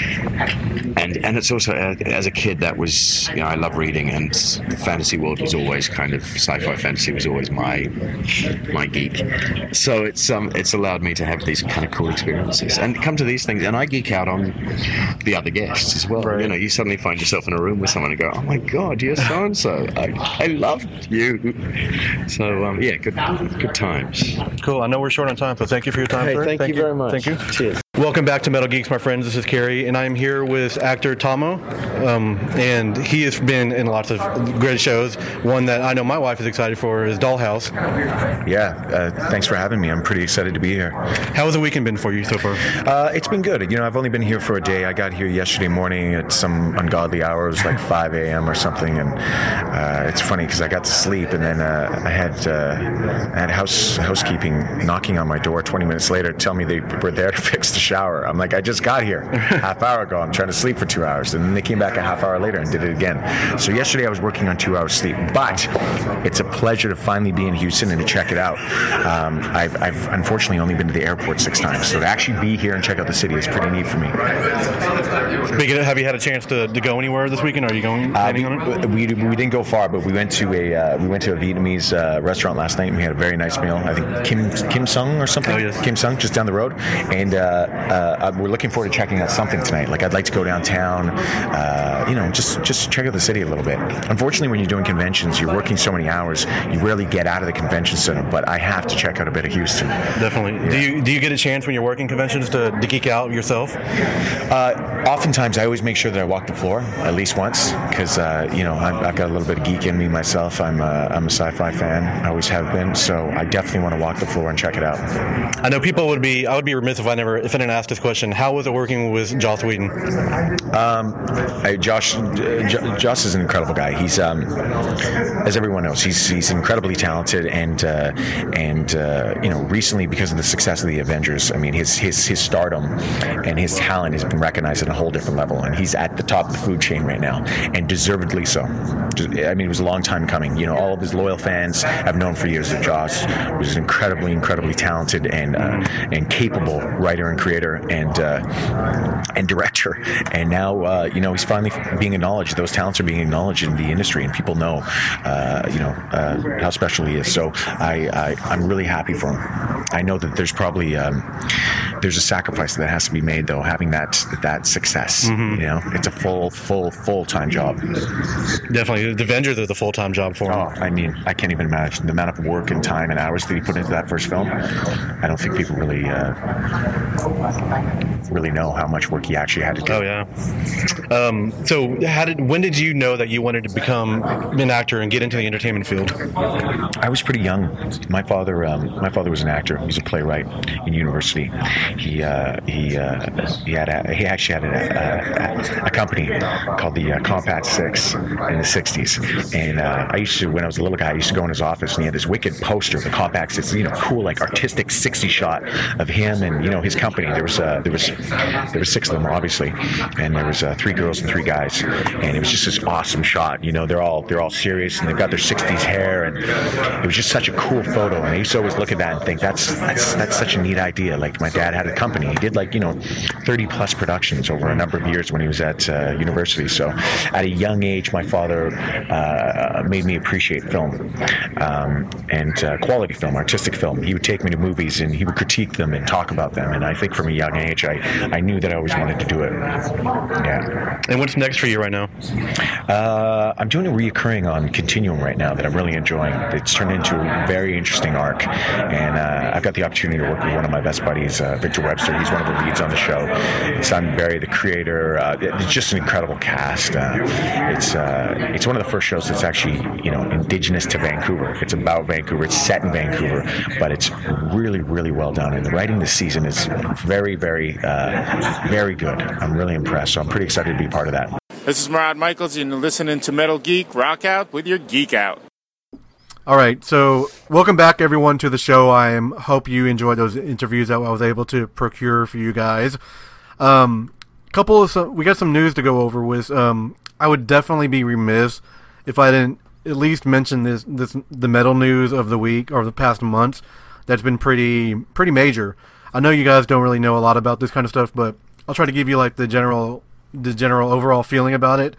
and and it's also uh, as a kid that was you know I love reading, and the fantasy world was always kind of sci-fi fantasy was always my my geek. So it's um it's allowed me to have these kind of cool experiences and come to these things, and I geek out on the other guests as well. Right. You know, you suddenly find yourself in a room with someone and go, "Oh my God, you're so and so. I I loved you." So um, yeah, good good times. Cool. I know we're short on time, so thank you for your time. Hey, sir. thank, thank you, you very much. Thank you. Cheers. Welcome back to Metal Geeks, my friends. This is Kerry, and I'm here with actor Tomo, um, and he has been in lots of great shows. One that I know my wife is excited for is Dollhouse. Yeah, uh, thanks for having me. I'm pretty excited to be here. How has the weekend been for you so far? Uh, it's been good. You know, I've only been here for a day. I got here yesterday morning at some ungodly hours, like five a.m. or something, and uh, it's funny because I got to sleep, and then uh, I had uh, I had house housekeeping knocking on my door twenty minutes later, tell me they were there to fix the shower. I'm like, I just got here half hour ago. I'm trying to sleep for two hours, and then they came back a half hour later and did it again. So yesterday I was working on two hours sleep, but it's a pleasure to finally be in Houston and to check it out. Um, I've, I've unfortunately only been to the airport six times, so to actually be here and check out the city is pretty neat for me. Speaking of, have you had a chance to, to go anywhere this weekend? Are you going planning uh, we, on it? We, we didn't go far, but we went to a uh, we went to a Vietnamese uh, restaurant last night, and we had a very nice meal. I think Kim Kim Sung or something. Oh, yes. Kim Sung, just down the road, and uh, uh, we're looking forward to checking out something tonight. Like I'd like to go downtown, uh, you know, just just check out the city a little bit. Unfortunately, when you're doing conventions, you're working so many hours, you rarely get out of the convention center. But I have to check out a bit of Houston. Definitely. Yeah. Do you do you get a chance when you're working conventions to, to geek out yourself? Uh, oftentimes, I always make sure that I walk the floor at least once because uh, you know I've, I've got a little bit of geek in me myself. I'm a, I'm a sci-fi fan. I always have been. So I definitely want to walk the floor and check it out. I know people would be. I would be remiss if I never if I didn't ask this question. How was it working with Joss Whedon? Um, I, Josh, uh, J- Josh is an incredible guy. He's, um, as everyone knows, he's he's incredibly talented, and uh, and uh, you know, recently because of the success of the Avengers, I mean, his his his stardom and his talent has been recognized at a whole different level, and he's at the top of the food chain right now, and deservedly so. I mean, it was a long time coming. You know, all of his loyal fans have known for years that Josh was an incredibly, incredibly talented and uh, and capable writer and creator and uh, and director. And now, uh, you know, he's finally being acknowledged. Those talents are being acknowledged in the industry, and people know, uh, you know, uh, how special he is. So I, I, I'm really happy for him. I know that there's probably um, there's a sacrifice that has to be made, though, having that that success. Mm-hmm. You know, it's a full, full, full time job. Definitely, the Avengers is a full time job for him. Oh, I mean, I can't even imagine the amount of work and time and hours that he put into that first film. I don't think people really uh, really know how much work he actually had to do. Oh yeah. Um, so, how did when did you know that you wanted to become an actor and get into the entertainment field? I was pretty young. My father, um, my father was an actor. He was a playwright in university. He uh, he uh, he had a, he actually had a, a, a company called the uh, Compact Six in the sixties. And uh, I used to, when I was a little guy, I used to go in his office, and he had this wicked poster of the Compact Six. You know, cool, like artistic sixty shot of him and you know his company. There was uh, there was there was six of them, obviously, and there was uh, three girls and three guys, and it was just this awesome shot. You know, they're all they're all serious, and they've got their sixties hair, and it was just such a cool photo. And I used to always look at that and think that's that's that's such a neat idea. Like my dad had a company. He did like you know thirty plus productions over a number of years when he was at uh, university. So at a young age, my father uh, made me appreciate film um, and uh, quality film, artistic film. He would take me to movies and he would critique them and talk about them. And I think from a young age, I, I knew that I always wanted to do it. Yeah. And what's next for you right now? Uh, I'm doing a reoccurring on Continuum right now that I'm really enjoying. It's turned into a very interesting arc. And uh, I've got the opportunity to work with one of my best buddies, uh, Victor Webster. He's one of the leads on the show. Simon Barry, the creator. Uh, it's just an incredible cast. Uh, it's uh, it's one of the first shows that's actually, you know, indigenous to Vancouver. It's about Vancouver. It's set in Vancouver, but it's really, really well done. And the writing this season is very, very, uh, very good. I'm really impressed. So I'm pretty excited to be part of that. This is Murad Michaels, and you're listening to Metal Geek Rock Out with your Geek Out. All right, so welcome back, everyone, to the show. I am, hope you enjoyed those interviews that I was able to procure for you guys. Um, couple of some, we got some news to go over with. Um, I would definitely be remiss if I didn't at least mention this, this the metal news of the week or the past months. That's been pretty pretty major. I know you guys don't really know a lot about this kind of stuff, but I'll try to give you like the general the general overall feeling about it.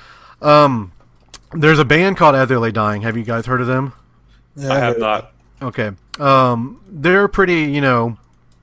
Um, there's a band called As They Lay Dying. Have you guys heard of them? Yeah, I have not. Okay. Um, they're pretty, you know,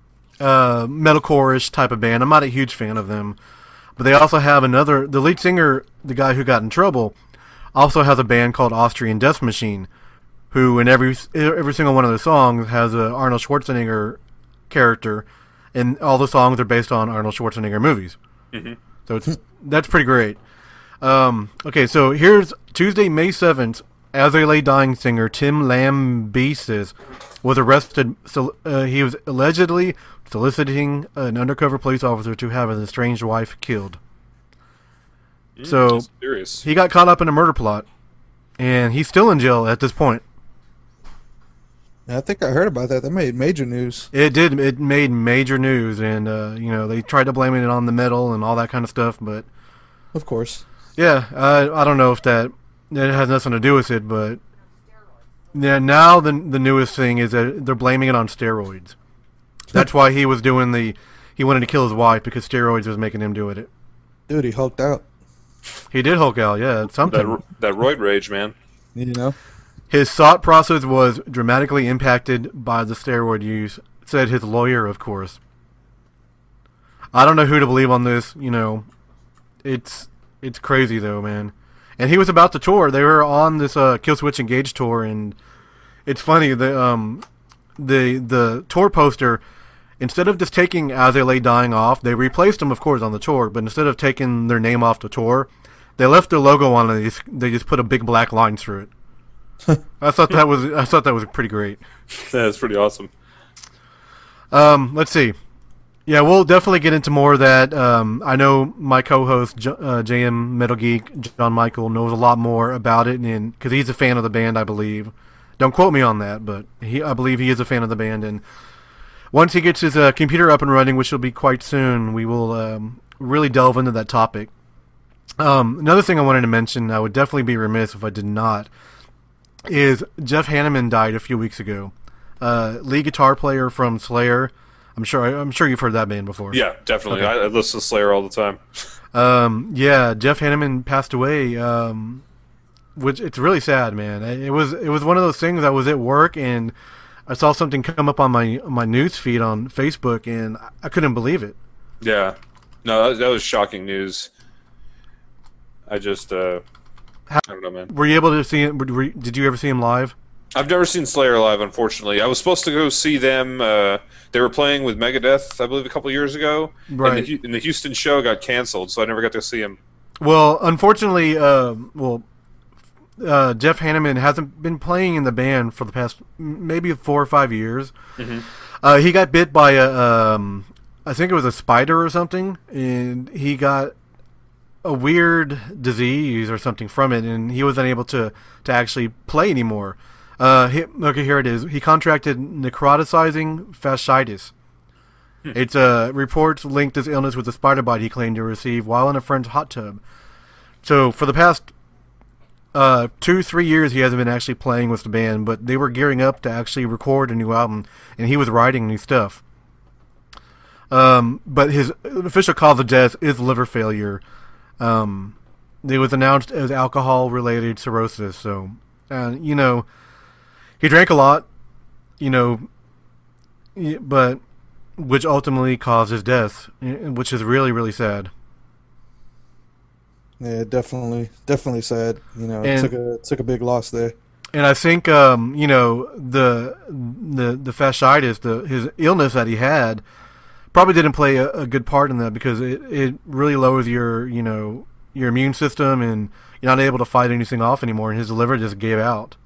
uh, metalcore-ish type of band. I'm not a huge fan of them. But they also have another, the lead singer, the guy who got in trouble, also has a band called Austrian Death Machine, who in every every single one of the songs has a Arnold Schwarzenegger character, and all the songs are based on Arnold Schwarzenegger movies. Mm-hmm. So it's that's pretty great. Um, okay, so here's Tuesday, May seventh. As They Lay Dying singer Tim Lambesis was arrested. So uh, he was allegedly soliciting an undercover police officer to have his estranged wife killed. Mm, so serious. He got caught up in a murder plot, and he's still in jail at this point. I think I heard about that. That made major news. It did. It made major news, and uh, you know they tried to blame it on the metal and all that kind of stuff, but of course, yeah. I I don't know if that it has nothing to do with it, but yeah. Now the the newest thing is that they're blaming it on steroids. That's why he was doing the. He wanted to kill his wife because steroids was making him do it. Dude, he hulked out. He did Hulk out, yeah. Something that that roid rage, man. You know. His thought process was dramatically impacted by the steroid use, said his lawyer, of course. I don't know who to believe on this, you know. It's it's crazy, though, man. And he was about to tour. They were on this uh, Killswitch Engage tour, and it's funny, the, um, the, the tour poster, instead of just taking As They Lay Dying off, they replaced them, of course, on the tour, but instead of taking their name off the tour, they left their logo on it, and they just, they just put a big black line through it. I thought that was I thought that was pretty great. That's pretty awesome. Um, let's see. Yeah, we'll definitely get into more of that. Um, I know my co-host J- uh, J M Metal Geek John Michael knows a lot more about it, and because he's a fan of the band, I believe. Don't quote me on that, but he I believe he is a fan of the band, and once he gets his uh, computer up and running, which will be quite soon, we will um, really delve into that topic. Um, another thing I wanted to mention, I would definitely be remiss if I did not, is Jeff Hanneman died a few weeks ago. Uh, lead guitar player from Slayer. I'm sure I'm sure you've heard that band before. Yeah, definitely. Okay. I, I listen to Slayer all the time. Um, yeah, Jeff Hanneman passed away. Um, which it's really sad, man. It was it was one of those things. I was at work and I saw something come up on my my news feed on Facebook, and I couldn't believe it. Yeah, no, that, that was shocking news. I just. Uh, How, I don't know, man. Were you able to see him? Were, did you ever see him live? I've never seen Slayer live, unfortunately. I was supposed to go see them. Uh, they were playing with Megadeth, I believe, a couple years ago. Right. And the, and the Houston show got canceled, so I never got to see him. Well, unfortunately, uh, well, uh, Jeff Hanneman hasn't been playing in the band for the past maybe four or five years. Mm-hmm. Uh, he got bit by a, um, I think it was a spider or something, and he got a weird disease or something from it, and he was unable to, to actually play anymore. Uh, he, okay, here it is. He contracted necroticizing fasciitis. Hmm. It's uh, reports linked this illness with a spider bite he claimed to receive while in a friend's hot tub. So for the past uh, two, three years, he hasn't been actually playing with the band, but they were gearing up to actually record a new album, and he was writing new stuff. Um, but his official cause of death is liver failure. Um, it was announced as alcohol-related cirrhosis. So, uh, you know, he drank a lot, you know, but which ultimately caused his death, which is really, really sad. Yeah, definitely, definitely sad. You know, And- took a took a big loss there. And I think, um, you know, the the the fasciitis, the his illness that he had, probably didn't play a, a good part in that, because it, it really lowers your, you know, your immune system, and you're not able to fight anything off anymore, and his liver just gave out.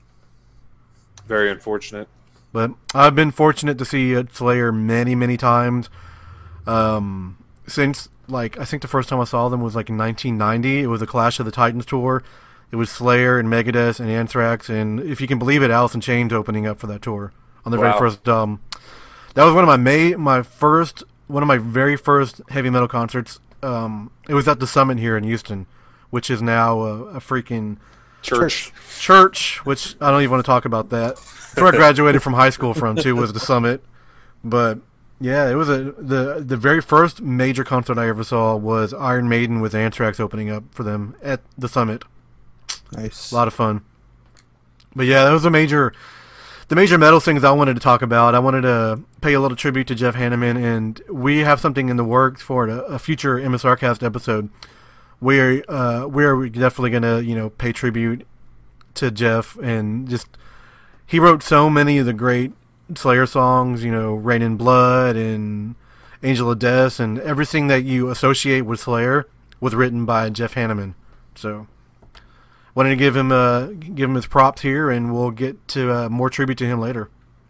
Very unfortunate. But I've been fortunate to see uh, Slayer many, many times. Um, since, like, I think the first time I saw them was, like, in nineteen ninety. It was the Clash of the Titans tour. It was Slayer and Megadeth and Anthrax, and if you can believe it, Alice in Chains opening up for that tour on the Wow. very first um that was one of my May, my first, one of my very first heavy metal concerts. Um, it was at the Summit here in Houston, which is now a, a freaking Church. Church, which I don't even want to talk about that. That's where I graduated from high school from too, was the Summit. But yeah, it was a the the very first major concert I ever saw was Iron Maiden with Anthrax opening up for them at the Summit. Nice, a lot of fun. But yeah, that was a major. The major metal things I wanted to talk about. I wanted to pay a little tribute to Jeff Hanneman, and we have something in the works for a, a future M S R Cast episode where uh, where we're definitely going to, you know, pay tribute to Jeff. And just, he wrote so many of the great Slayer songs, you know, Rain in Blood and Angel of Death, and everything that you associate with Slayer was written by Jeff Hanneman. So wanted to give him uh, give him his props here, and we'll get to uh, more tribute to him later.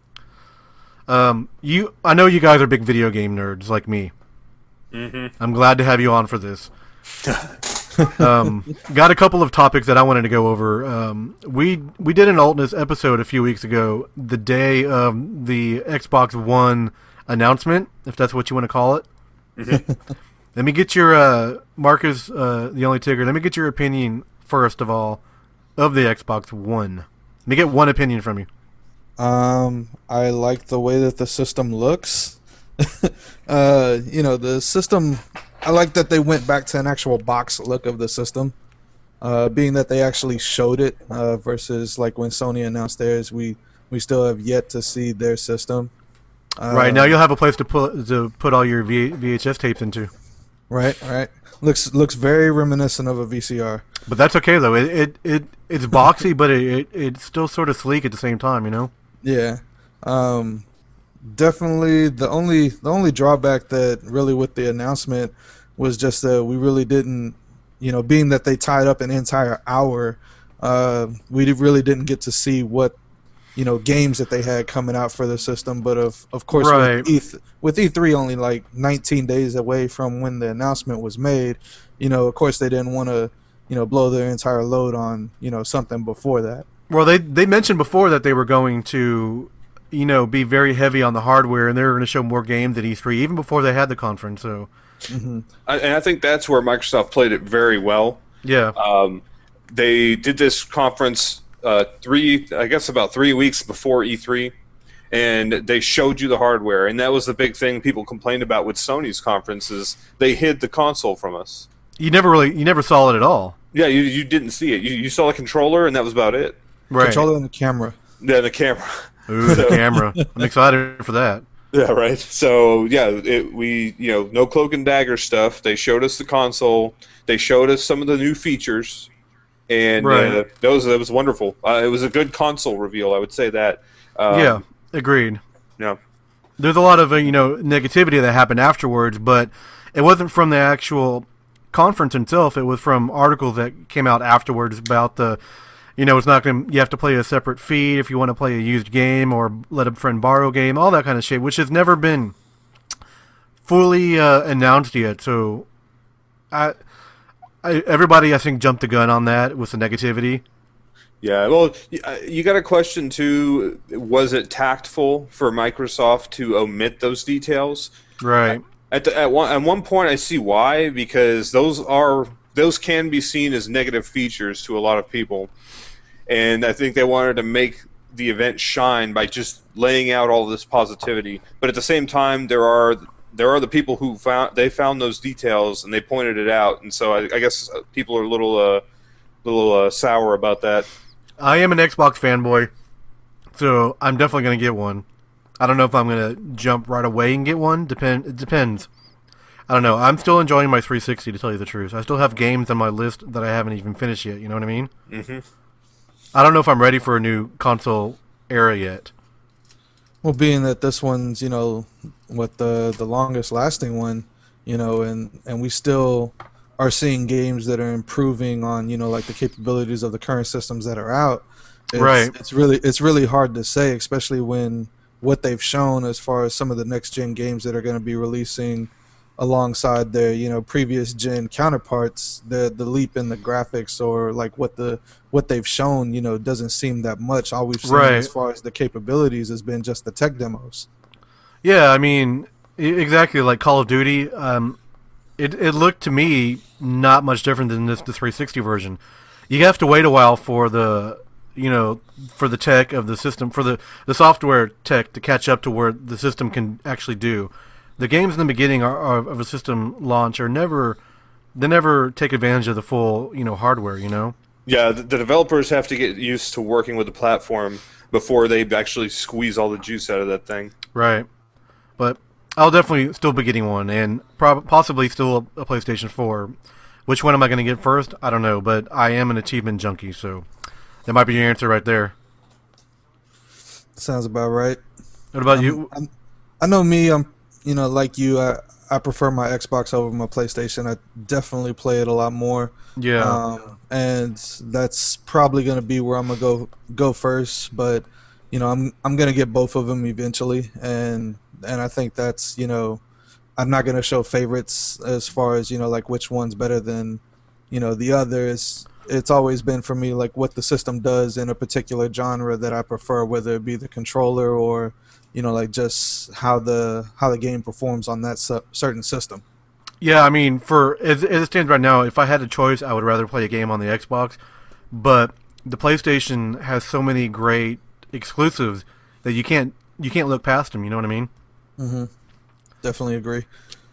Um, you, I know you guys are big video game nerds like me. Mm-hmm. I'm glad to have you on for this. um, got a couple of topics that I wanted to go over. Um, we we did an Altness episode a few weeks ago, the day of the Xbox One announcement, if that's what you want to call it. Mm-hmm. Let me get your uh, Marcus, uh, the only Tigger. Let me get your opinion first of all of the Xbox One. Let me get one opinion from you. Um, I like the way that the system looks. uh, you know, the system, I like that they went back to an actual box look of the system. Uh, being that they actually showed it, uh, versus like when Sony announced theirs, we, we still have yet to see their system. Uh, Right, now you'll have a place to put to put all your v- VHS tapes into. Right, right. Looks looks very reminiscent of a V C R. But that's okay though. It it, it it's boxy, but it, it it's still sort of sleek at the same time, you know. Yeah, um, definitely. The only the only drawback that really with the announcement was just that we really didn't, you know, being that they tied up an entire hour, uh, we really didn't get to see what, you know, games that they had coming out for the system. But of of course, Right. with, E th- with E three only like nineteen days away from when the announcement was made, you know, of course they didn't want to, you know, blow their entire load on, you know, something before that. Well, they they mentioned before that they were going to, you know, be very heavy on the hardware, and they were going to show more games at E three, even before they had the conference. So, mm-hmm. I, and I think that's where Microsoft played it very well. yeah, Um, they did this conference uh, three, I guess, about three weeks before E three, and they showed you the hardware, and that was the big thing people complained about with Sony's conferences. They hid the console from us. you never really you never saw it at all. Yeah, you you didn't see it. You you saw the controller, and that was about it. Right. Controller and the camera. Yeah, the camera. Ooh, the camera. I'm excited for that. Yeah, right. So yeah, it, we you know no cloak and dagger stuff. They showed us the console. They showed us some of the new features, and Right. uh, that was that was wonderful. Uh, it was a good console reveal, I would say that. Um, yeah, agreed. Yeah. There's a lot of uh, you know negativity that happened afterwards, but it wasn't from the actual conference itself. It was from articles that came out afterwards about the, you know, it's not going to, you have to play a separate feed if you want to play a used game or let a friend borrow a game, all that kind of shit, which has never been fully uh, announced yet. So, I, I, everybody I think jumped the gun on that with the negativity. Yeah, well, you got a question too. Was it tactful for Microsoft to omit those details? Right. At the, at one at one point, I see why, because those are those can be seen as negative features to a lot of people, and I think they wanted to make the event shine by just laying out all this positivity. But at the same time, there are there are the people who found they found those details and they pointed it out, and so I, I guess people are a little uh, little uh, sour about that. I am an Xbox fanboy, so I'm definitely going to get one. I don't know if I'm going to jump right away and get one. Depend. It depends. I don't know. I'm still enjoying my three sixty, to tell you the truth. I still have games on my list that I haven't even finished yet. You know what I mean? Mm-hmm. I don't know if I'm ready for a new console era yet. Well, being that this one's, you know, what the the longest lasting one, you know, and and we still are seeing games that are improving on, you know, like the capabilities of the current systems that are out. It's, right. It's really it's really hard to say, especially when what they've shown as far as some of the next gen games that are going to be releasing alongside their, you know, previous gen counterparts. The the leap in the graphics or like what the what they've shown, you know, doesn't seem that much. All we've seen right. as far as the capabilities has been just the tech demos. Yeah, I mean, exactly like Call of Duty. Um, it it looked to me not much different than this the three sixty version. You have to wait a while for the you know for the tech of the system, for the the software tech to catch up to where the system can actually do. The games in the beginning are, are, of a system launch are never they never take advantage of the full you know hardware. You know. Yeah, the, the developers have to get used to working with the platform before they actually squeeze all the juice out of that thing. Right, but I'll definitely still be getting one, and prob- possibly still a, a PlayStation four. Which one am I going to get first? I don't know, but I am an achievement junkie, so that might be your answer right there. Sounds about right. What about I'm, you? I'm, I know me. I'm, you know, like you. I I prefer my Xbox over my PlayStation. I definitely play it a lot more. Yeah. Um, and that's probably going to be where I'm gonna go go first. But you know, I'm I'm gonna get both of them eventually, and and I think that's you know. I'm not going to show favorites as far as, you know, like which one's better than, you know, the others. It's always been for me like what the system does in a particular genre that I prefer, whether it be the controller or, you know, like just how the how the game performs on that su- certain system. Yeah, I mean, for as, as it stands right now, if I had a choice, I would rather play a game on the Xbox. But the PlayStation has so many great exclusives that you can't you can't look past them. You know what I mean? Mm-hmm. Definitely agree.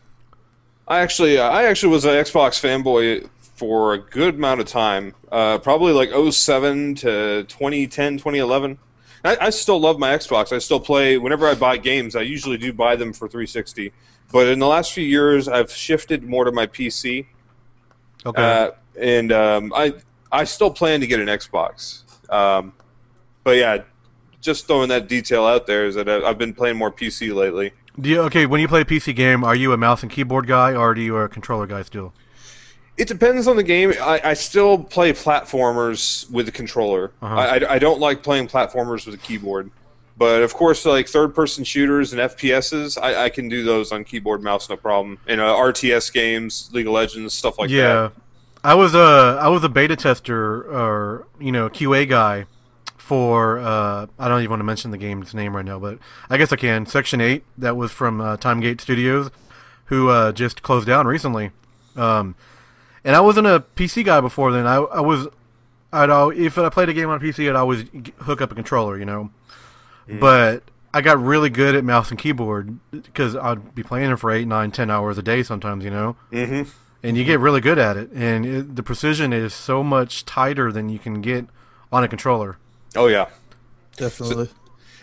I actually, I actually was an Xbox fanboy for a good amount of time, uh, probably like oh seven to twenty ten, twenty eleven. I, I still love my Xbox. I still play whenever I buy games. I usually do buy them for three sixty. But in the last few years, I've shifted more to my P C. Okay. Uh, and um, I, I still plan to get an Xbox. Um, but yeah, just throwing that detail out there is that I've been playing more P C lately. Do you, okay, when you play a P C game, are you a mouse and keyboard guy, or are you a controller guy still? It depends on the game. I, I still play platformers with a controller. Uh-huh. I, I, I don't like playing platformers with a keyboard. But, of course, like third-person shooters and F P S's, I, I can do those on keyboard mouse, no problem. And uh, R T S games, League of Legends, stuff like yeah. that. Yeah. I was a, I was a beta tester, or, you know, Q A guy for, uh, I don't even want to mention the game's name right now, but I guess I can. Section eight, that was from uh, Timegate Studios, who uh, just closed down recently. Um, and I wasn't a P C guy before then. I, I was, I'd al- if I played a game on P C, I'd always hook up a controller, you know. Mm. But I got really good at mouse and keyboard because I'd be playing it for eight, nine, ten hours a day sometimes, you know. Mm-hmm. And you get really good at it, and it, the precision is so much tighter than you can get on a controller. Oh, yeah. Definitely. So,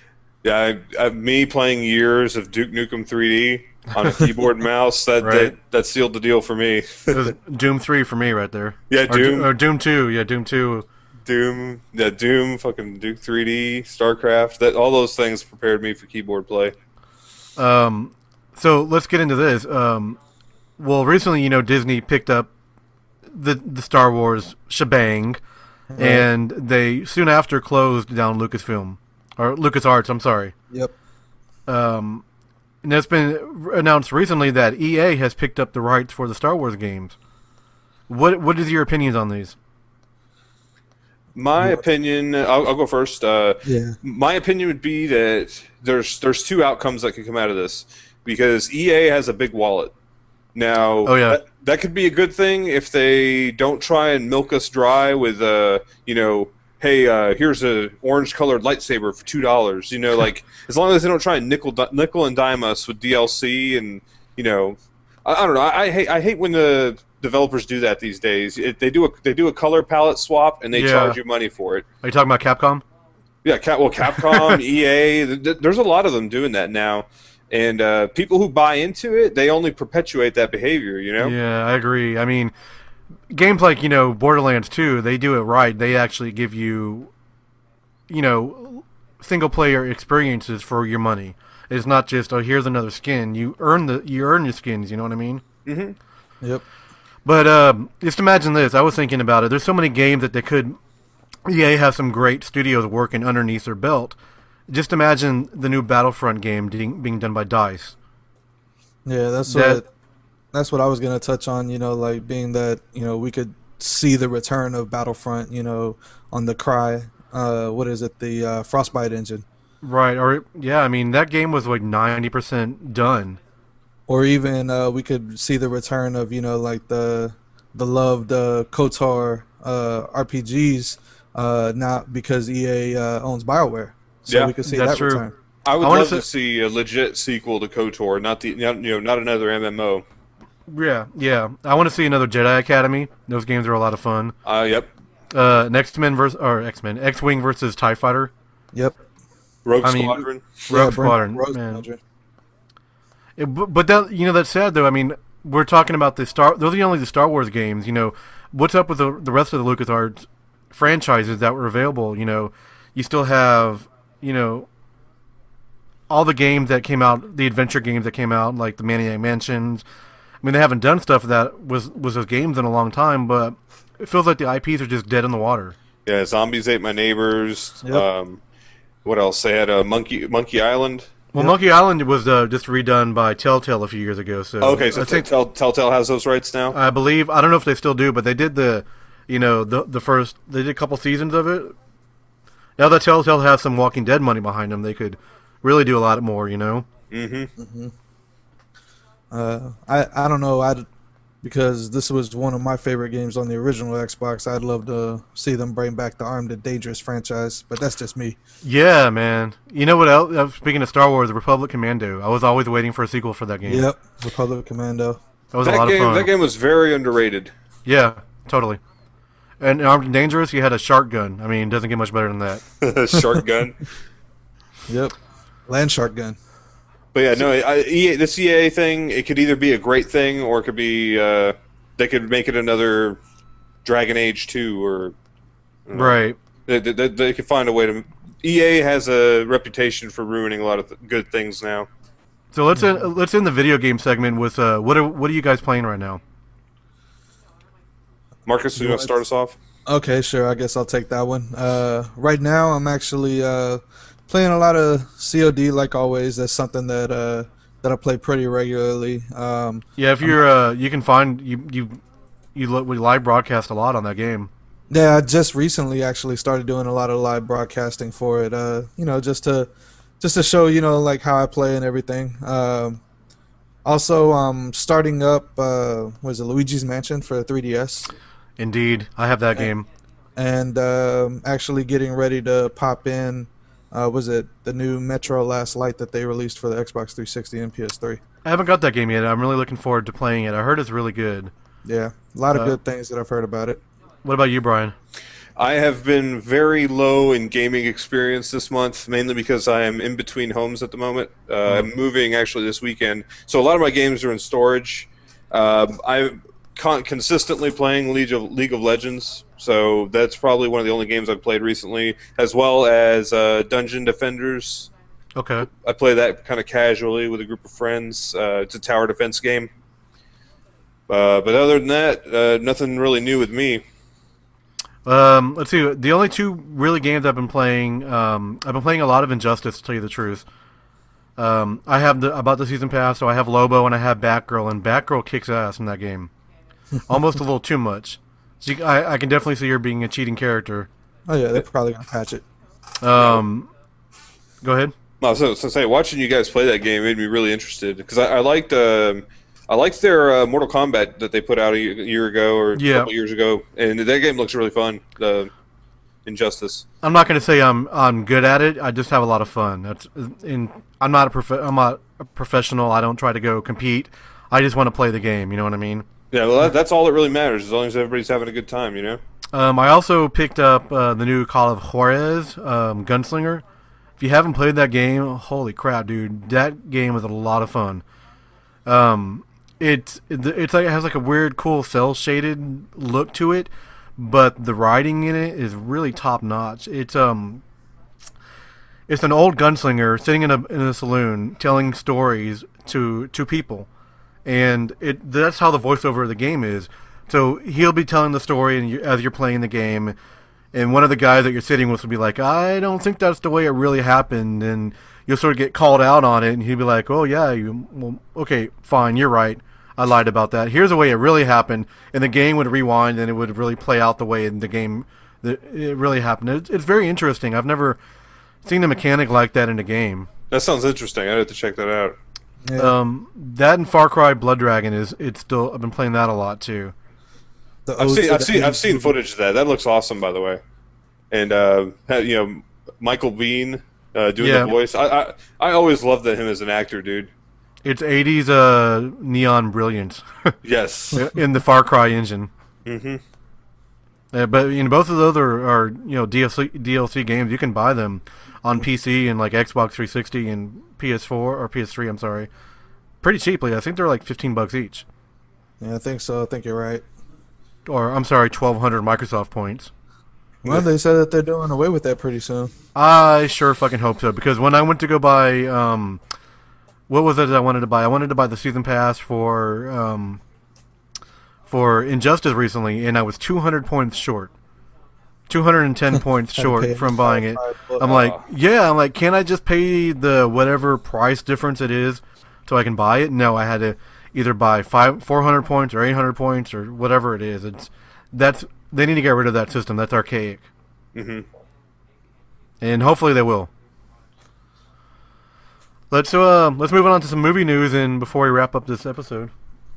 Yeah, I, I, me playing years of Duke Nukem three D on a keyboard and mouse, that, Right. that that sealed the deal for me. It was Doom three for me right there. Yeah, Or Doom. or Doom two. Yeah, Doom two. Doom, yeah, Doom, fucking Duke three D, StarCraft, that all those things prepared me for keyboard play. Um, so let's get into this. Um, well, recently, you know, Disney picked up the the Star Wars shebang, Right. and they soon after closed down Lucasfilm or LucasArts. I'm sorry. Yep. Um, and it's been announced recently that E A has picked up the rights for the Star Wars games. What what is your opinions on these? My opinion, I'll, I'll go first. Uh, Yeah. My opinion would be that there's there's two outcomes that could come out of this, because E A has a big wallet. Now, Oh, yeah. that, that could be a good thing if they don't try and milk us dry with, uh, you know, hey, uh, here's a orange colored lightsaber for two dollars. You know, like as long as they don't try and nickel nickel and dime us with D L C and you know, I, I don't know. I, I hate I hate when the developers do that these days. It, they do a they do a color palette swap and they Yeah. charge you money for it. Are you talking about Capcom? Yeah, Cap, well, Capcom, E A, th- th- there's a lot of them doing that now, and uh, people who buy into it, they only perpetuate that behavior. You know? Yeah, I agree. I mean, games like, you know, Borderlands two, they do it right. They actually give you, you know, single-player experiences for your money. It's not just, oh, here's another skin. You earn the you earn your skins, you know what I mean? Mm-hmm. Yep. But um, just imagine this. I was thinking about it. There's so many games that they could... E A has some great studios working underneath their belt. Just imagine the new Battlefront game being, being done by DICE. Yeah, that's That- what that's what I was gonna touch on. You know, like being that you know we could see the return of Battlefront. You know, on the Cry, uh, what is it, the uh, Frostbite engine, Right. Or, yeah, I mean, that game was like ninety percent done. or even uh, we could see the return of you know like the the loved uh, KOTOR uh, R P Gs. Uh, not because E A uh, owns BioWare, so Yeah, we could see that's that true. return. I would I wanna love say- to see a legit sequel to KOTOR, not the not, you know not another M M O. Yeah, yeah. I want to see another Jedi Academy. Those games are a lot of fun. Uh, yep. Uh, X Men versus or X Men, X Wing versus Tie Fighter. Yep. Rogue I mean, Squadron. Rogue Yeah, bring Squadron, Rogue man. Squadron. It, but, but that you know that's sad though. I mean, we're talking about the Star. Those are only the Star Wars games. You know, what's up with the the rest of the LucasArts franchises that were available? You know, you still have you know all the games that came out, the adventure games that came out, like the Maniac Mansions. I mean, they haven't done stuff that was was those games in a long time, but it feels like the I Ps are just dead in the water. Yeah, Zombies Ate My Neighbors. Yep. Um, what else? They had a Monkey Monkey Island. Well, Monkey Island was uh, just redone by Telltale a few years ago. So Okay, so I think Tell, Telltale has those rights now. I believe I don't know if they still do, but they did the, you know, the the first they did a couple seasons of it. Now that Telltale has some Walking Dead money behind them, they could really do a lot more. You know. Mm-hmm. Uh, I I don't know. I because this was one of my favorite games on the original Xbox. I'd love to see them bring back the Armed and Dangerous franchise, but that's just me. Yeah, man. You know what else? Uh, speaking of Star Wars, Republic Commando. I was always waiting for a sequel for that game. Yep, Republic Commando. That was that a lot game, of fun. That game was very underrated. Yeah, totally. And Armed and Dangerous, you had a shark gun. I mean, it doesn't get much better than that. Shark gun. Yep, Land Shark gun. But yeah, no, I, E A, this E A thing, it could either be a great thing or it could be, uh, they could make it another Dragon Age two or... you know, Right. They, they, they could find a way to... E A has a reputation for ruining a lot of th- good things now. So let's end, let's end the video game segment with uh, what are what are you guys playing right now? Marcus, you want to start us off? Okay, sure. I guess I'll take that one. Uh, right now, I'm actually uh, playing a lot of C O D, like always. That's something that uh, that I play pretty regularly. Um, Yeah, if you're uh, you can find you you you li- we live broadcast a lot on that game. Yeah, I just recently actually started doing a lot of live broadcasting for it. Uh, you know, just to just to show you know like how I play and everything. Um, also, um, starting up uh, was it Luigi's Mansion for three D S. Indeed, I have that and, game. And um, actually getting ready to pop in. Uh, was it the new Metro Last Light that they released for the Xbox three sixty and P S three? I haven't got that game yet. I'm really looking forward to playing it. I heard it's really good. Yeah, a lot of Uh, good things that I've heard about it. What about you, Brian? I have been very low in gaming experience this month, mainly because I am in between homes at the moment. Uh, mm. I'm moving actually this weekend, so a lot of my games are in storage. Um, I'm con- consistently playing League of, League of Legends, so that's probably one of the only games I've played recently, as well as uh, Dungeon Defenders. Okay. I play that kind of casually with a group of friends. Uh, it's a tower defense game. Uh, but other than that, uh, nothing really new with me. Um, let's see. The only two really games I've been playing, um, I've been playing a lot of Injustice, to tell you the truth. Um, I have the about the season pass, so I have Lobo and I have Batgirl, and Batgirl kicks ass in that game. Almost a little too much. So you, I, I can definitely see her being a cheating character. Oh yeah, they're probably gonna patch it. Um, go ahead. No, so, so say watching you guys play that game made me really interested because I, I liked. Uh, I liked their uh, Mortal Kombat that they put out a year ago or yeah. a couple years ago, and that game looks really fun. Uh, Injustice. I'm not going to say I'm I'm good at it. I just have a lot of fun. That's in. I'm not a prof- I'm not a professional. I don't try to go compete. I just want to play the game. You know what I mean? Yeah, well, that, that's all that really matters. As long as everybody's having a good time, you know. Um, I also picked up uh, the new Call of Juarez um, Gunslinger. If you haven't played that game, holy crap, dude! That game was a lot of fun. Um. It's it's like it has like a weird, cool, cell shaded look to it, but the writing in it is really top notch. It's um, it's an old gunslinger sitting in a in a saloon telling stories to to people, and it that's how the voiceover of the game is. So he'll be telling the story, and you, as you're playing the game, and one of the guys that you're sitting with will be like, "I don't think that's the way it really happened," and you'll sort of get called out on it, and he'll be like, "Oh yeah, you, well, okay, fine, you're right. I lied about that. Here's the way it really happened," and the game would rewind, and it would really play out the way in the game that it really happened. It's, it's very interesting. I've never seen a mechanic like that in a game. That sounds interesting. I'd have to check that out. Yeah. Um, that and Far Cry Blood Dragon is it's still. I've been playing that a lot too. The I've seen, O- I've seen, I've seen footage of that. That looks awesome, by the way. And uh, you know, Michael Biehn uh, doing Yeah. the voice. I, I, I always loved that him as an actor, dude. It's eighties uh, neon brilliance. Yes. In the Far Cry engine. Mm-hmm. Uh, but you know, both of those are, are you know D L C D L C games. You can buy them on P C and like Xbox three sixty and P S four or P S three. I'm sorry, pretty cheaply. I think they're like fifteen bucks each. Yeah, I think so. I think you're right. Or I'm sorry, twelve hundred Microsoft points. Well, they said that they're doing away with that pretty soon. I sure fucking hope so, because when I went to go buy, um, what was it that I wanted to buy? I wanted to buy the season pass for um, for Injustice recently, and I was two hundred points short. two hundred ten points short from buying it. I'm like, yeah, I'm like, can I just pay the whatever price difference it is so I can buy it? No, I had to either buy five, four hundred points or eight hundred points or whatever it is. It's that's they need to get rid of that system. That's archaic. Mm-hmm. And hopefully they will. Let's uh let's move on to some movie news and before we wrap up this episode.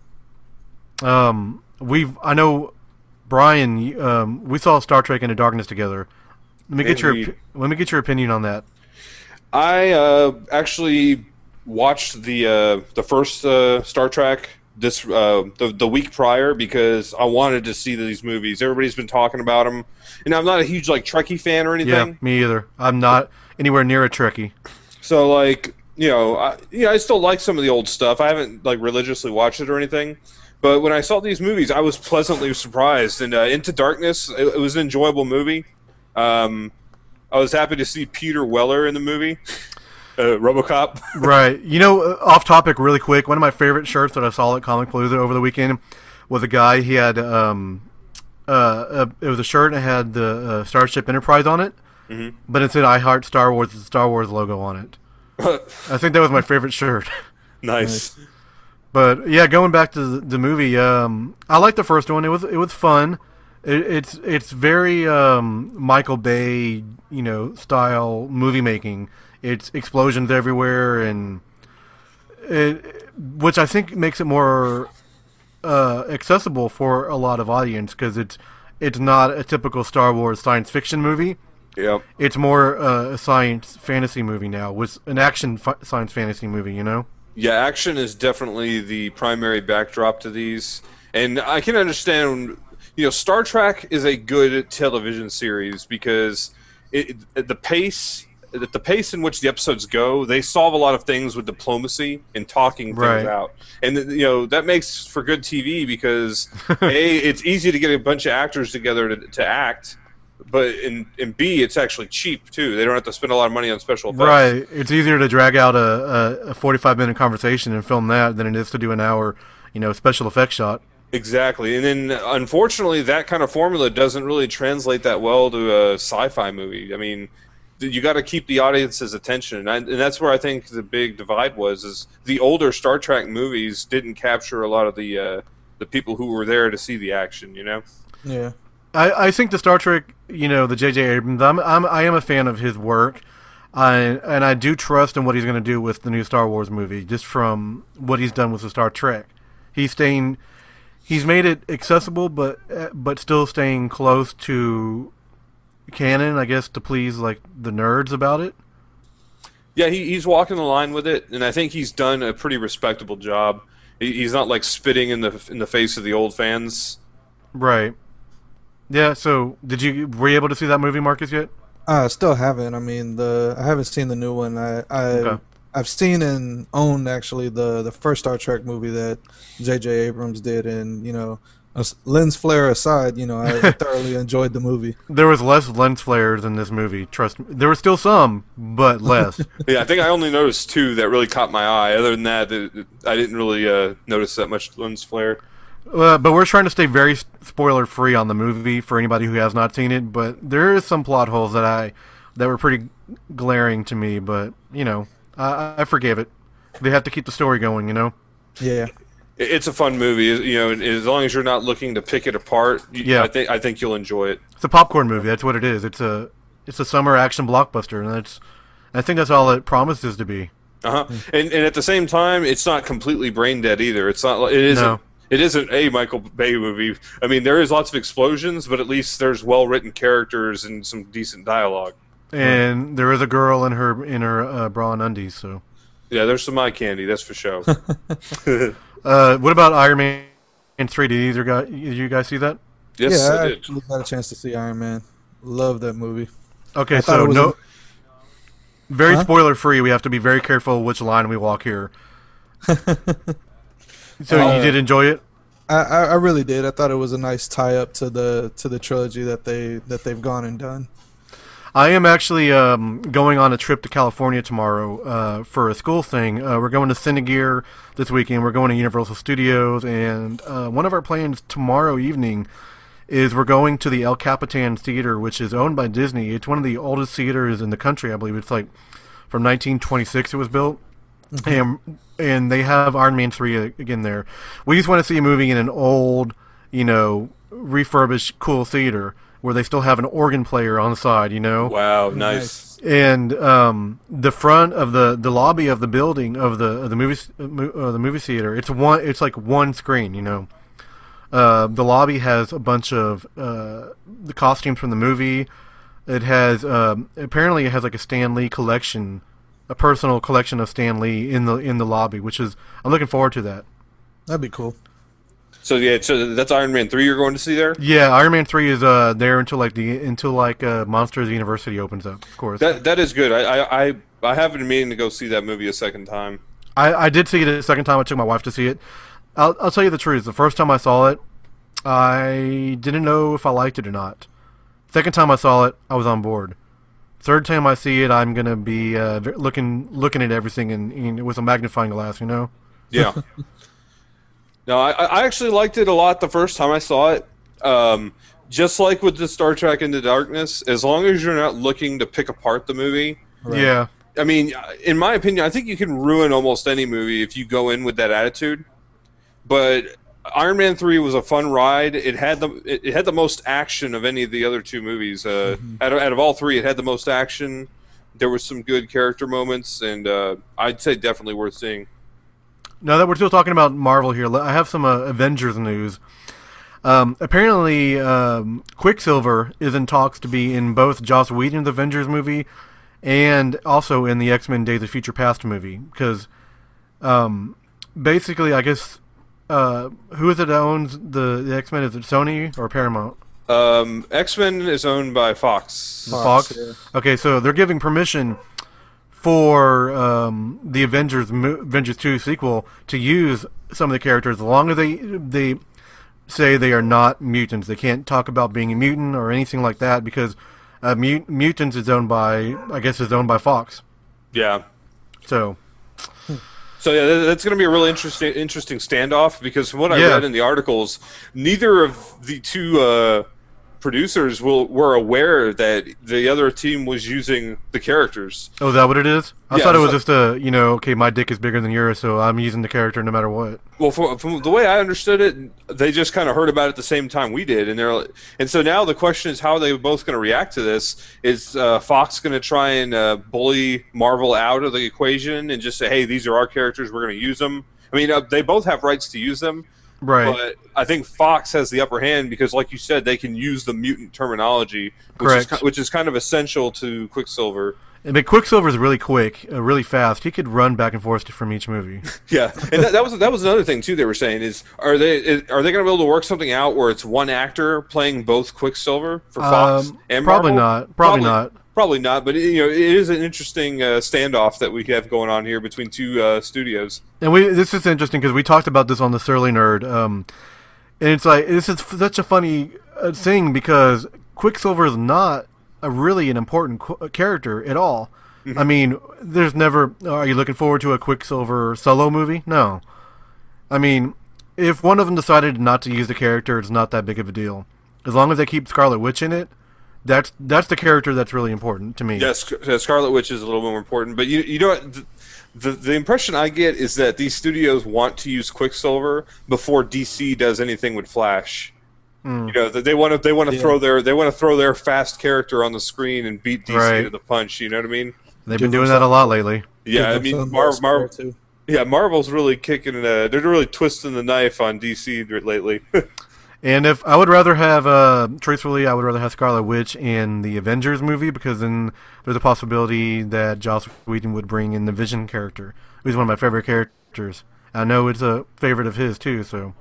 Um, we've I know. Brian, um, we saw Star Trek Into Darkness together. Let me get Indeed. your let me get your opinion on that. I uh, actually watched the uh, the first uh, Star Trek this uh, the the week prior because I wanted to see these movies. Everybody's been talking about them, and I'm not a huge like Trekkie fan or anything. Yeah, me either. I'm not anywhere near a Trekkie. So like you know, I, you know, I still like some of the old stuff. I haven't like religiously watched it or anything. But when I saw these movies, I was pleasantly surprised. And uh, Into Darkness, it, it was an enjoyable movie. Um, I was happy to see Peter Weller in the movie, uh, RoboCop. Right. You know, uh, off topic really quick, one of my favorite shirts that I saw at Comic Palooza over the weekend was a guy, he had, um, uh, a, it was a shirt and it had the uh, Starship Enterprise on it, mm-hmm. but it said I Heart Star Wars, the Star Wars logo on it. I think that was my favorite shirt. Nice. Nice. But yeah, going back to the, the movie, um, I liked the first one. It was it was fun. It, it's it's very um, Michael Bay, you know, style movie making. It's explosions everywhere, and it, which I think makes it more uh, accessible for a lot of audience because it's it's not a typical Star Wars science fiction movie. Yep. It's more uh, a science fantasy movie now, with an action fi- science fantasy movie. You know. Yeah, action is definitely the primary backdrop to these, and I can understand. you know, Star Trek is a good television series because it, it, the pace, the, the pace in which the episodes go, they solve a lot of things with diplomacy and talking things Right. out, and you know that makes for good T V because a it's easy to get a bunch of actors together to, to act. But in, in B, it's actually cheap, too. They don't have to spend a lot of money on special effects. Right. It's easier to drag out a, a, a forty-five minute conversation and film that than it is to do an hour, you know, special effects shot. Exactly. And then, unfortunately, that kind of formula doesn't really translate that well to a sci-fi movie. I mean, you got to keep the audience's attention. And, I, and that's where I think the big divide was, is the older Star Trek movies didn't capture a lot of the uh, the people who were there to see the action, you know? Yeah. I, I think the Star Trek, you know, the J J Abrams, I'm, I'm, I am a fan of his work. I, and I do trust in what he's going to do with the new Star Wars movie, just from what he's done with the Star Trek. He's staying, he's made it accessible, but but still staying close to canon, I guess, to please like the nerds about it. Yeah, he, he's walking the line with it, and I think he's done a pretty respectable job. He, he's not like spitting in the in the face of the old fans. Right. Yeah. So, did you were you able to see that movie, Marcus, yet? I still haven't. I mean, the I haven't seen the new one. I, I Okay. I've seen and owned actually the the first Star Trek movie that J J Abrams did, and you know, as- lens flare aside, you know, I thoroughly enjoyed the movie. There was less lens flares in this movie. Trust me. There were still some, but less. Yeah, I think I only noticed two that really caught my eye. Other than that, it, it- I didn't really uh, notice that much lens flare. Uh, but we're trying to stay very s- spoiler free on the movie for anybody who has not seen it. But there is some plot holes that I that were pretty glaring to me. But you know, I, I forgave it. They have to keep the story going, you know. Yeah. It- It's a fun movie, you know. and As long as you're not looking to pick it apart, you, Yeah. I think I think you'll enjoy it. It's a popcorn movie. That's what it is. It's a it's a summer action blockbuster, and that's I think that's all it promises to be. Uh huh. And and at the same time, it's not completely brain dead either. It's not. like- It isn't. No. It isn't a Michael Bay movie. I mean, there is lots of explosions, but at least there's well written characters and some decent dialogue. And there is a girl in her in her uh, bra and undies. So, Yeah, there's some eye candy. That's for sure. uh, what about Iron Man three? Did either guy did you guys see that? Yes, yeah, I I did. actually got a chance to see Iron Man. Love that movie. Okay, I thought so it was no, a- very Huh? spoiler free. We have to be very careful which line we walk here. So Uh, you did enjoy it? I, I I really did. I thought it was a nice tie up to the to the trilogy that they that they've gone and done. I am actually um, going on a trip to California tomorrow uh, for a school thing. Uh, we're going to Cinegear this weekend. We're going to Universal Studios, and uh, one of our plans tomorrow evening is we're going to the El Capitan Theater, which is owned by Disney. It's one of the oldest theaters in the country, I believe. It's like from nineteen twenty-six it was built. And and they have Iron Man three again there. We just want to see a movie in an old, you know, refurbished, cool theater where they still have an organ player on the side, you know? Wow, nice. And um, the front of the, the lobby of the building of the of the movie uh, mo- uh, the movie theater, it's one it's like one screen, you know. Uh, the lobby has a bunch of uh, the costumes from the movie. It has um, apparently it has like a Stan Lee collection, a personal collection of Stan Lee in the in the lobby, which is I'm looking forward to that. That'd be cool. So yeah, so that's Iron Man three you're going to see there. Yeah, Iron Man three is uh, there until like the until like uh, Monsters University opens up, of course. That that is good. I I I, I have been meaning to go see that movie a second time. I, I did see it the second time I took my wife to see it. I'll, I'll tell you the truth. The first time I saw it, I didn't know if I liked it or not. Second time I saw it, I was on board. Third time I see it, I'm gonna be uh, v- looking looking at everything in, in with a magnifying glass. You know. Yeah. No, I, I actually liked it a lot the first time I saw it. Um, just like with the Star Trek Into Darkness, as long as you're not looking to pick apart the movie. Yeah. I mean, in my opinion, I think you can ruin almost any movie if you go in with that attitude. But Iron Man three was a fun ride. It had the it, it had the most action of any of the other two movies. Uh, Mm-hmm. out, of, out of all three, it had the most action. There was some good character moments, and uh, I'd say definitely worth seeing. Now that we're still talking about Marvel here, I have some uh, Avengers news. Um, apparently, um, Quicksilver is in talks to be in both Joss Whedon's Avengers movie and also in the X-Men Days of Future Past movie. Because um, basically, I guess uh, who is it that owns the, the X-Men? Is it Sony or Paramount? Um, X-Men is owned by Fox. Fox. Fox? Yeah. Okay, so they're giving permission for um, the Avengers Avengers two sequel to use some of the characters as long as they they say they are not mutants. They can't talk about being a mutant or anything like that because uh, mut- mutants is owned by I guess is owned by Fox. Yeah. So. So yeah, that's going to be a really interesting interesting standoff because from what I yeah. read in the articles, neither of the two uh, producers will were aware that the other team was using the characters. Oh, is that what it is? I yeah, thought it was so, just a, you know, okay, my dick is bigger than yours, so I'm using the character no matter what. Well, from, from the way I understood it, they just kind of heard about it the same time we did, and they're and so now the question is how are they both going to react to this? Is uh, Fox going to try and uh, bully Marvel out of the equation and just say, hey, these are our characters, we're going to use them? I mean, uh, they both have rights to use them. Right. But I think Fox has the upper hand because, like you said, they can use the mutant terminology, which, Correct. is, which is kind of essential to Quicksilver. But Quicksilver's really quick, uh, really fast. He could run back and forth from each movie. Yeah, and that, that was that was another thing too. They were saying is are they is, are they going to be able to work something out where it's one actor playing both Quicksilver for Fox um, and probably Marvel? not. Probably, probably not. Probably not. But you know, it is an interesting uh, standoff that we have going on here between two uh, studios. And we this is interesting because we talked about this on the Surly Nerd. Um, And it's like, this is such a funny uh, thing because Quicksilver is not a really an important qu- character at all. Mm-hmm. I mean, there's never, are you looking forward to a Quicksilver solo movie? No. I mean, if one of them decided not to use the character, it's not that big of a deal. As long as they keep Scarlet Witch in it, that's that's the character that's really important to me. Yes, Scarlet Witch is a little more important. But you, you know what? The, the, the impression I get is that these studios want to use Quicksilver before D C does anything with Flash. Mm. You know, they want to they want to yeah. throw their they want to throw their fast character on the screen and beat D C right. to the punch. You know what I mean? They've been doing that a lot lately. Yeah, I mean, Mar- Mar- yeah, Marvel's really kicking. Uh, they're really twisting the knife on D C lately. And if I would rather have, uh, truthfully, I would rather have Scarlet Witch in the Avengers movie because then there's a possibility that Joss Whedon would bring in the Vision character, who's one of my favorite characters. I know it's a favorite of his too. So.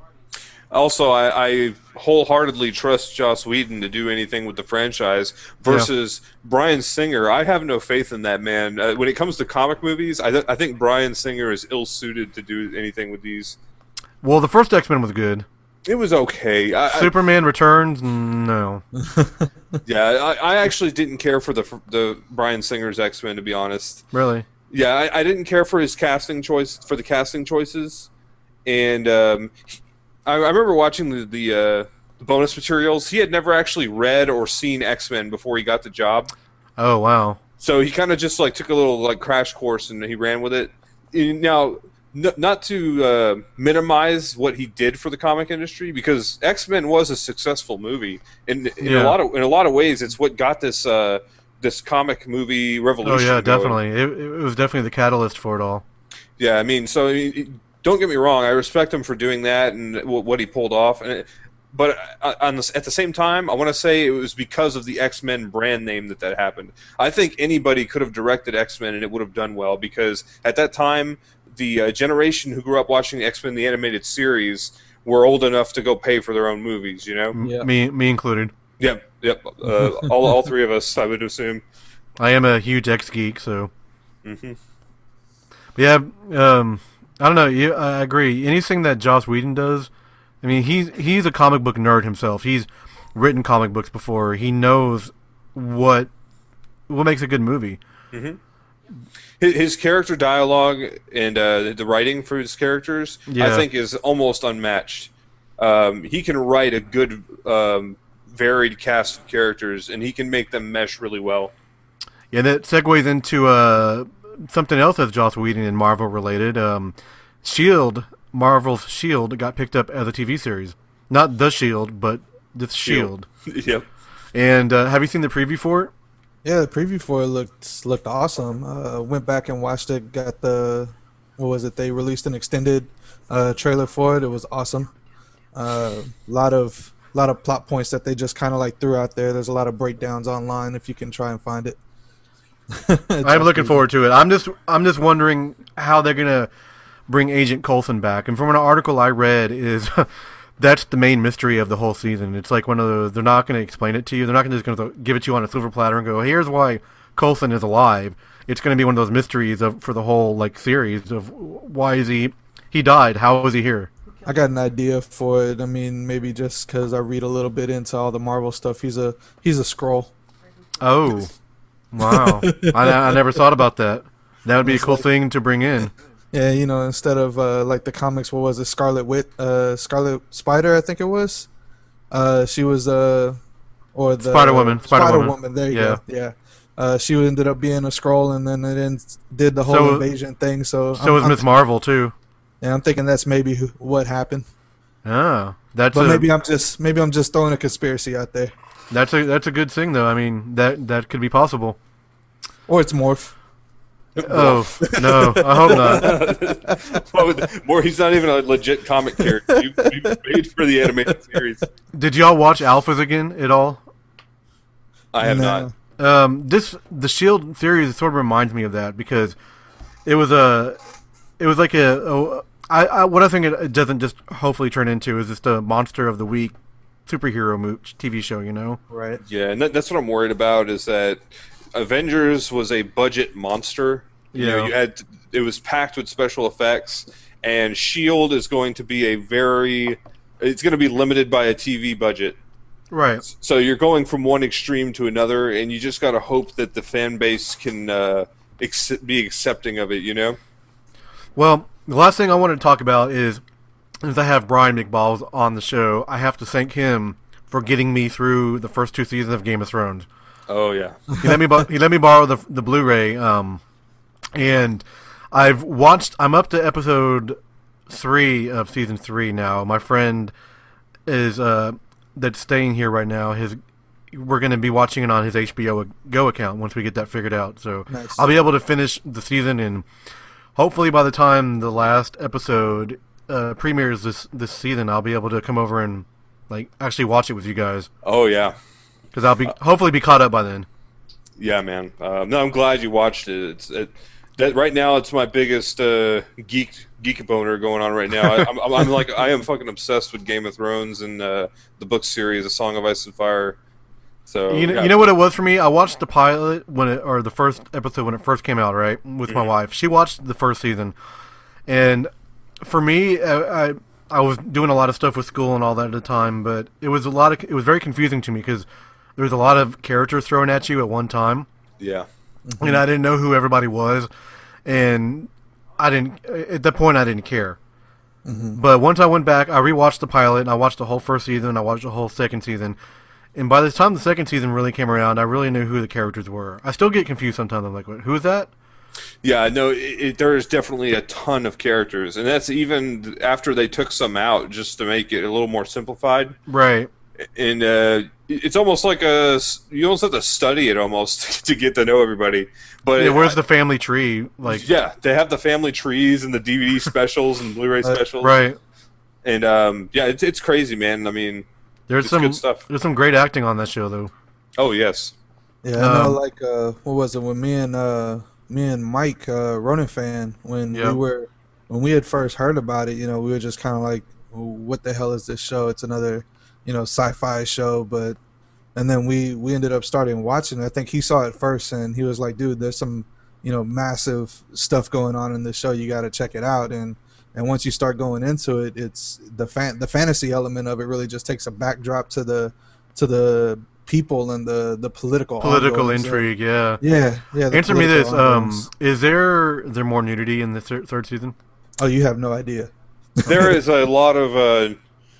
Also, I, I wholeheartedly trust Joss Whedon to do anything with the franchise versus yeah. Bryan Singer. I have no faith in that man. Uh, when it comes to comic movies, I, th- I think Bryan Singer is ill-suited to do anything with these. Well, the first X-Men was good. It was okay. I, Superman I, Returns, no. yeah, I, I actually didn't care for the the Bryan Singer's X-Men, to be honest. Really? Yeah, I, I didn't care for his casting choice for the casting choices, and um, I, I remember watching the the, uh, the bonus materials. He had never actually read or seen X-Men before he got the job. Oh wow! So he kind of just like took a little like crash course and he ran with it. Now. N- not to uh, minimize what he did for the comic industry, because X-Men was a successful movie. In, in yeah. a lot of in a lot of ways, it's what got this uh, this comic movie revolution. Oh yeah, going. definitely. It, it was definitely the catalyst for it all. Yeah, I mean, so don't get me wrong. I respect him for doing that and what he pulled off. And it, but on the, at the same time, I want to say it was because of the X-Men brand name that that happened. I think anybody could have directed X-Men and it would have done well, because at that time, the uh, generation who grew up watching X-Men the animated series were old enough to go pay for their own movies, you know? Yeah. Me me included. Yep, yep. Uh, all, all three of us, I would assume. I am a huge X-geek, so... Mm-hmm. But yeah, um, I don't know. Yeah, I agree. Anything that Joss Whedon does, I mean, he's, he's a comic book nerd himself. He's written comic books before. He knows what what makes a good movie. Mm-hmm. His character dialogue and uh, the writing for his characters, yeah. I think, is almost unmatched. Um, he can write a good, um, varied cast of characters, and he can make them mesh really well. Yeah, that segues into uh, something else that's Joss Whedon and Marvel related. Um, Shield, Marvel's Shield, got picked up as a T V series. Not The Shield, but The Shield. Shield. Yep. And uh, have you seen the preview for it? Yeah, the preview for it looked looked awesome. Uh, went back and watched it. Got the what was it? They released an extended uh, trailer for it. It was awesome. A uh, lot of lot of plot points that they just kind of like threw out there. There's a lot of breakdowns online if you can try and find it. I'm looking forward to it. I'm just I'm just wondering how they're gonna bring Agent Coulson back. And from an article I read, is that's the main mystery of the whole season. It's like one of those, they're not going to explain it to you. They're not just going to give it to you on a silver platter and go, here's why Coulson is alive. It's going to be one of those mysteries of for the whole like series of why is he he died? How was he here? I got an idea for it. I mean, maybe just because I read a little bit into all the Marvel stuff. He's a he's a Skrull. Oh, wow! I, I never thought about that. That would be a cool like, thing to bring in. Yeah, you know, instead of uh, like the comics, what was it? Scarlet Wit, uh, Scarlet Spider, I think it was. Uh, she was uh, or the Spider Woman. Spider, Spider Woman. Woman. There you yeah. go. Yeah. Uh, she ended up being a Skrull, and then it in, did the whole so, invasion thing. So so was Miz Marvel too. Yeah, I'm thinking that's maybe who, what happened. Ah, that's. But a, maybe I'm just maybe I'm just throwing a conspiracy out there. That's a that's a good thing though. I mean that that could be possible. Or it's Morph. Oh no, I hope not. Well, more, he's not even a legit comic character. You, you made for the animated series. Did y'all watch Alphas again at all? I have no. not. Um, this the Shield series sort of reminds me of that because it was a, it was like a, a I, I what I think it, it doesn't just hopefully turn into is just a monster of the week superhero mo- T V show, you know? Right. Yeah, and that, that's what I'm worried about is that Avengers was a budget monster. You Yeah. know, you had it was packed with special effects, and Shield is going to be a very it's going to be limited by a T V budget. Right. So you're going from one extreme to another, and you just got to hope that the fan base can uh, ex- be accepting of it. You know. Well, the last thing I want to talk about is, is I have Brian McBalls on the show. I have to thank him for getting me through the first two seasons of Game of Thrones. Oh yeah. He let me bo- he let me borrow the the Blu-ray, um, and I've watched. I'm up to episode three of season three now. My friend is uh, that's staying here right now. His we're going to be watching it on his H B O Go account once we get that figured out. So Nice. I'll be able to finish the season, and hopefully by the time the last episode uh, premieres this this season, I'll be able to come over and like actually watch it with you guys. Oh yeah. Because I'll be hopefully be caught up by then. Yeah, man. Uh, no, I'm glad you watched it. It's it, that right now. It's my biggest uh, geek geek boner going on right now. I, I'm, I'm like I am fucking obsessed with Game of Thrones and uh, the book series, A Song of Ice and Fire. So You know, yeah. you know what it was for me? I watched the pilot when it, or the first episode when it first came out, right, with my Mhm. wife. She watched the first season, and for me, I, I I was doing a lot of stuff with school and all that at the time, but it was a lot of it was very confusing to me because there was a lot of characters thrown at you at one time, Yeah. and I didn't know who everybody was, and I didn't at that point I didn't care. But once I went back, I rewatched the pilot, and I watched the whole first season, I watched the whole second season. And by the time the second season really came around, I really knew who the characters were. I still get confused sometimes. I'm like, what, who is that? Yeah, no, it, it, there is definitely a ton of characters, and that's even after they took some out just to make it a little more simplified. Right. And uh, it's almost like a you almost have to study it almost to get to know everybody. But Yeah, where's the family tree? Like, yeah, they have the family trees and the D V D specials and Blu-ray Uh, specials. right. And um, yeah, it's it's crazy, man. I mean, There's it's some good stuff. there's some great acting on that show, though. Oh yes. Yeah, I know. Um, Like, uh, what was it when me and uh, me and Mike uh, Ronan fan when Yeah. we were when we had first heard about it, you know, we were just kind of like, what the hell is this show? It's another, you know, sci-fi show, but and then we we ended up starting watching it. I think he saw it first, and he was like, dude, there's some, you know, massive stuff going on in this show. You got to check it out. And and once you start going into it, it's the fan the fantasy element of it really just takes a backdrop to the to the people and the the political Political ongoings. intrigue, yeah. Yeah, yeah. the Answer me political this: um, ongoings. is there there more nudity in the thir- third season? Oh, you have no idea. There is a lot of uh,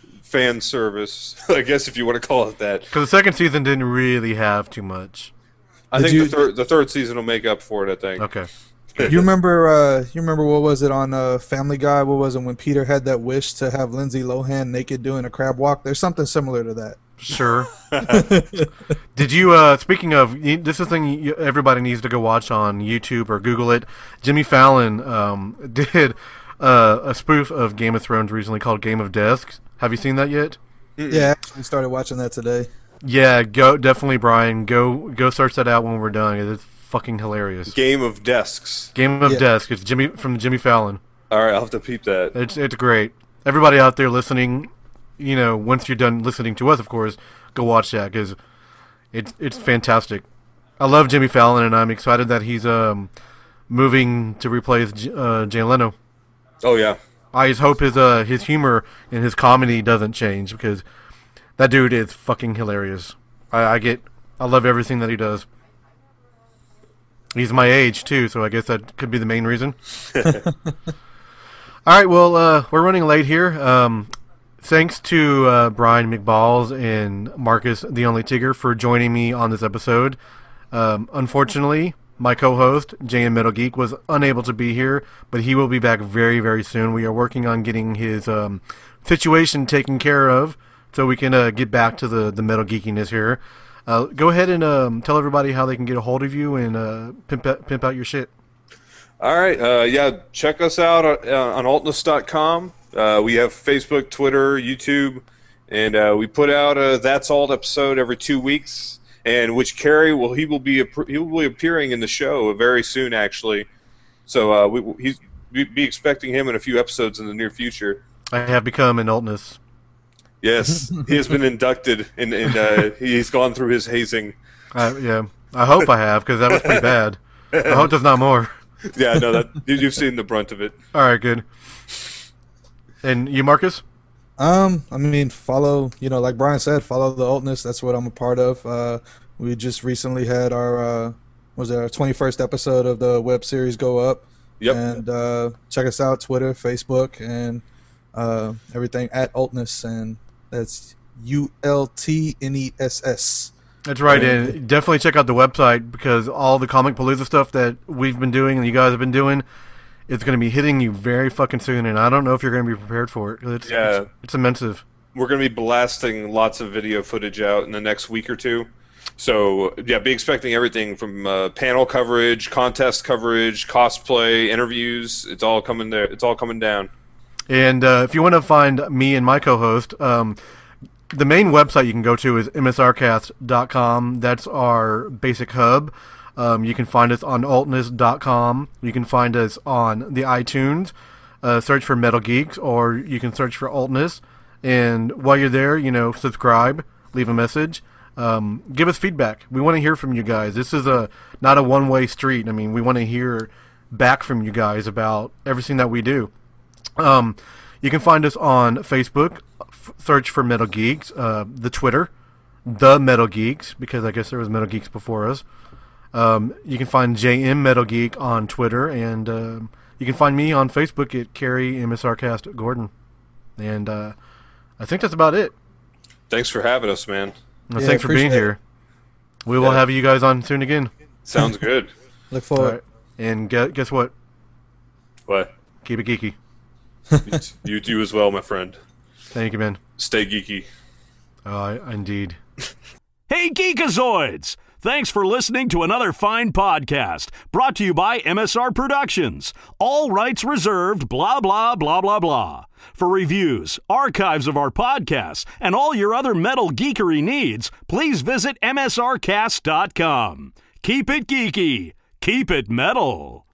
fan service, I guess if you want to call it that. Because the second season didn't really have too much. I Did think you- the third the third season will make up for it. I think. Okay. You remember? Uh, you remember what was it on uh, Family Guy? What was it when Peter had that wish to have Lindsay Lohan naked doing a crab walk? There's something similar to that. Sure. Did you, uh, speaking of, y- this is a thing you, everybody needs to go watch on YouTube or Google it. Jimmy Fallon um, did uh, a spoof of Game of Thrones recently called Game of Desks. Have you seen that yet? Yeah, I started watching that today. Yeah, go definitely, Brian. Go go search that out when we're done. It's fucking hilarious. Game of Desks. Game of Yeah. Desks. It's Jimmy from Jimmy Fallon. All right, I'll have to peep that. It's it's great. Everybody out there listening, you know, once you're done listening to us, of course, go watch that because it's it's fantastic. I love Jimmy Fallon, and I'm excited that he's um moving to replace uh, Jay Leno. Oh yeah. I just hope his uh his humor and his comedy doesn't change because that dude is fucking hilarious. I, I get I love everything that he does. He's my age too, so I guess that could be the main reason. All right, well, uh, we're running late here. Um, thanks to uh, Brian McBalls and Marcus the Only Tigger for joining me on this episode. Um, unfortunately, my co-host, J M Metal Geek, was unable to be here, but he will be back very, very soon. We are working on getting his um, situation taken care of so we can uh, get back to the, the metal geekiness here. Uh, go ahead and um, tell everybody how they can get a hold of you and uh, pimp, pimp out your shit. All right, uh, yeah, check us out on, uh, on altness dot com. Uh, we have Facebook, Twitter, YouTube, and uh, we put out a That's Alt episode every two weeks. And which Kerry will he will be he will be appearing in the show very soon, actually. So uh, we he's we be expecting him in a few episodes in the near future. I have become an altness. Yes, he has been inducted, and, and uh, he's gone through his hazing. Uh, yeah, I hope I have because that was pretty bad. I hope there's not more. Yeah, no, that you've seen the brunt of it. All right, good. And you, Marcus? Um, I mean, follow, you know, like Brian said, follow the Altness. That's what I'm a part of. Uh, we just recently had our, uh, was it our twenty-first episode of the web series go up. Yep. And uh, check us out, Twitter, Facebook, and uh, everything at Altness, and that's U L T N E S S. That's right, and definitely check out the website because all the Comic Palooza stuff that we've been doing and you guys have been doing, it's going to be hitting you very fucking soon, and I don't know if you're going to be prepared for it. It's, yeah. it's, it's immense. We're going to be blasting lots of video footage out in the next week or two. So, yeah, be expecting everything from uh, panel coverage, contest coverage, cosplay, interviews. It's all coming there. It's all coming down. And uh, if you want to find me and my co-host, um, the main website you can go to is M S R cast dot com. That's our basic hub. Um, you can find us on altness dot com. You can find us on the iTunes. Uh, search for Metal Geeks, or you can search for Altness. And while you're there, you know, subscribe, leave a message, um, give us feedback. We want to hear from you guys. This is a not a one-way street. I mean, we want to hear back from you guys about everything that we do. Um, you can find us on Facebook. F- search for Metal Geeks. Uh, the Twitter, The Metal Geeks, because I guess there was Metal Geeks before us. Um, you can find J M Metal Geek on Twitter, and uh, you can find me on Facebook at Carrie M S R Cast Gordon. And uh, I think that's about it. Thanks for having us, man. Well, yeah, thanks for being it. here. We will yeah. have you guys on soon again. Sounds good. Look forward. Right. And guess, guess what? What? Keep it geeky. You do as well, my friend. Thank you, man. Stay geeky. Uh, indeed. Hey, Geekazoids! Thanks for listening to another fine podcast brought to you by M S R Productions. All rights reserved, blah, blah, blah, blah, blah. For reviews, archives of our podcasts, and all your other metal geekery needs, please visit M S R cast dot com. Keep it geeky. Keep it metal.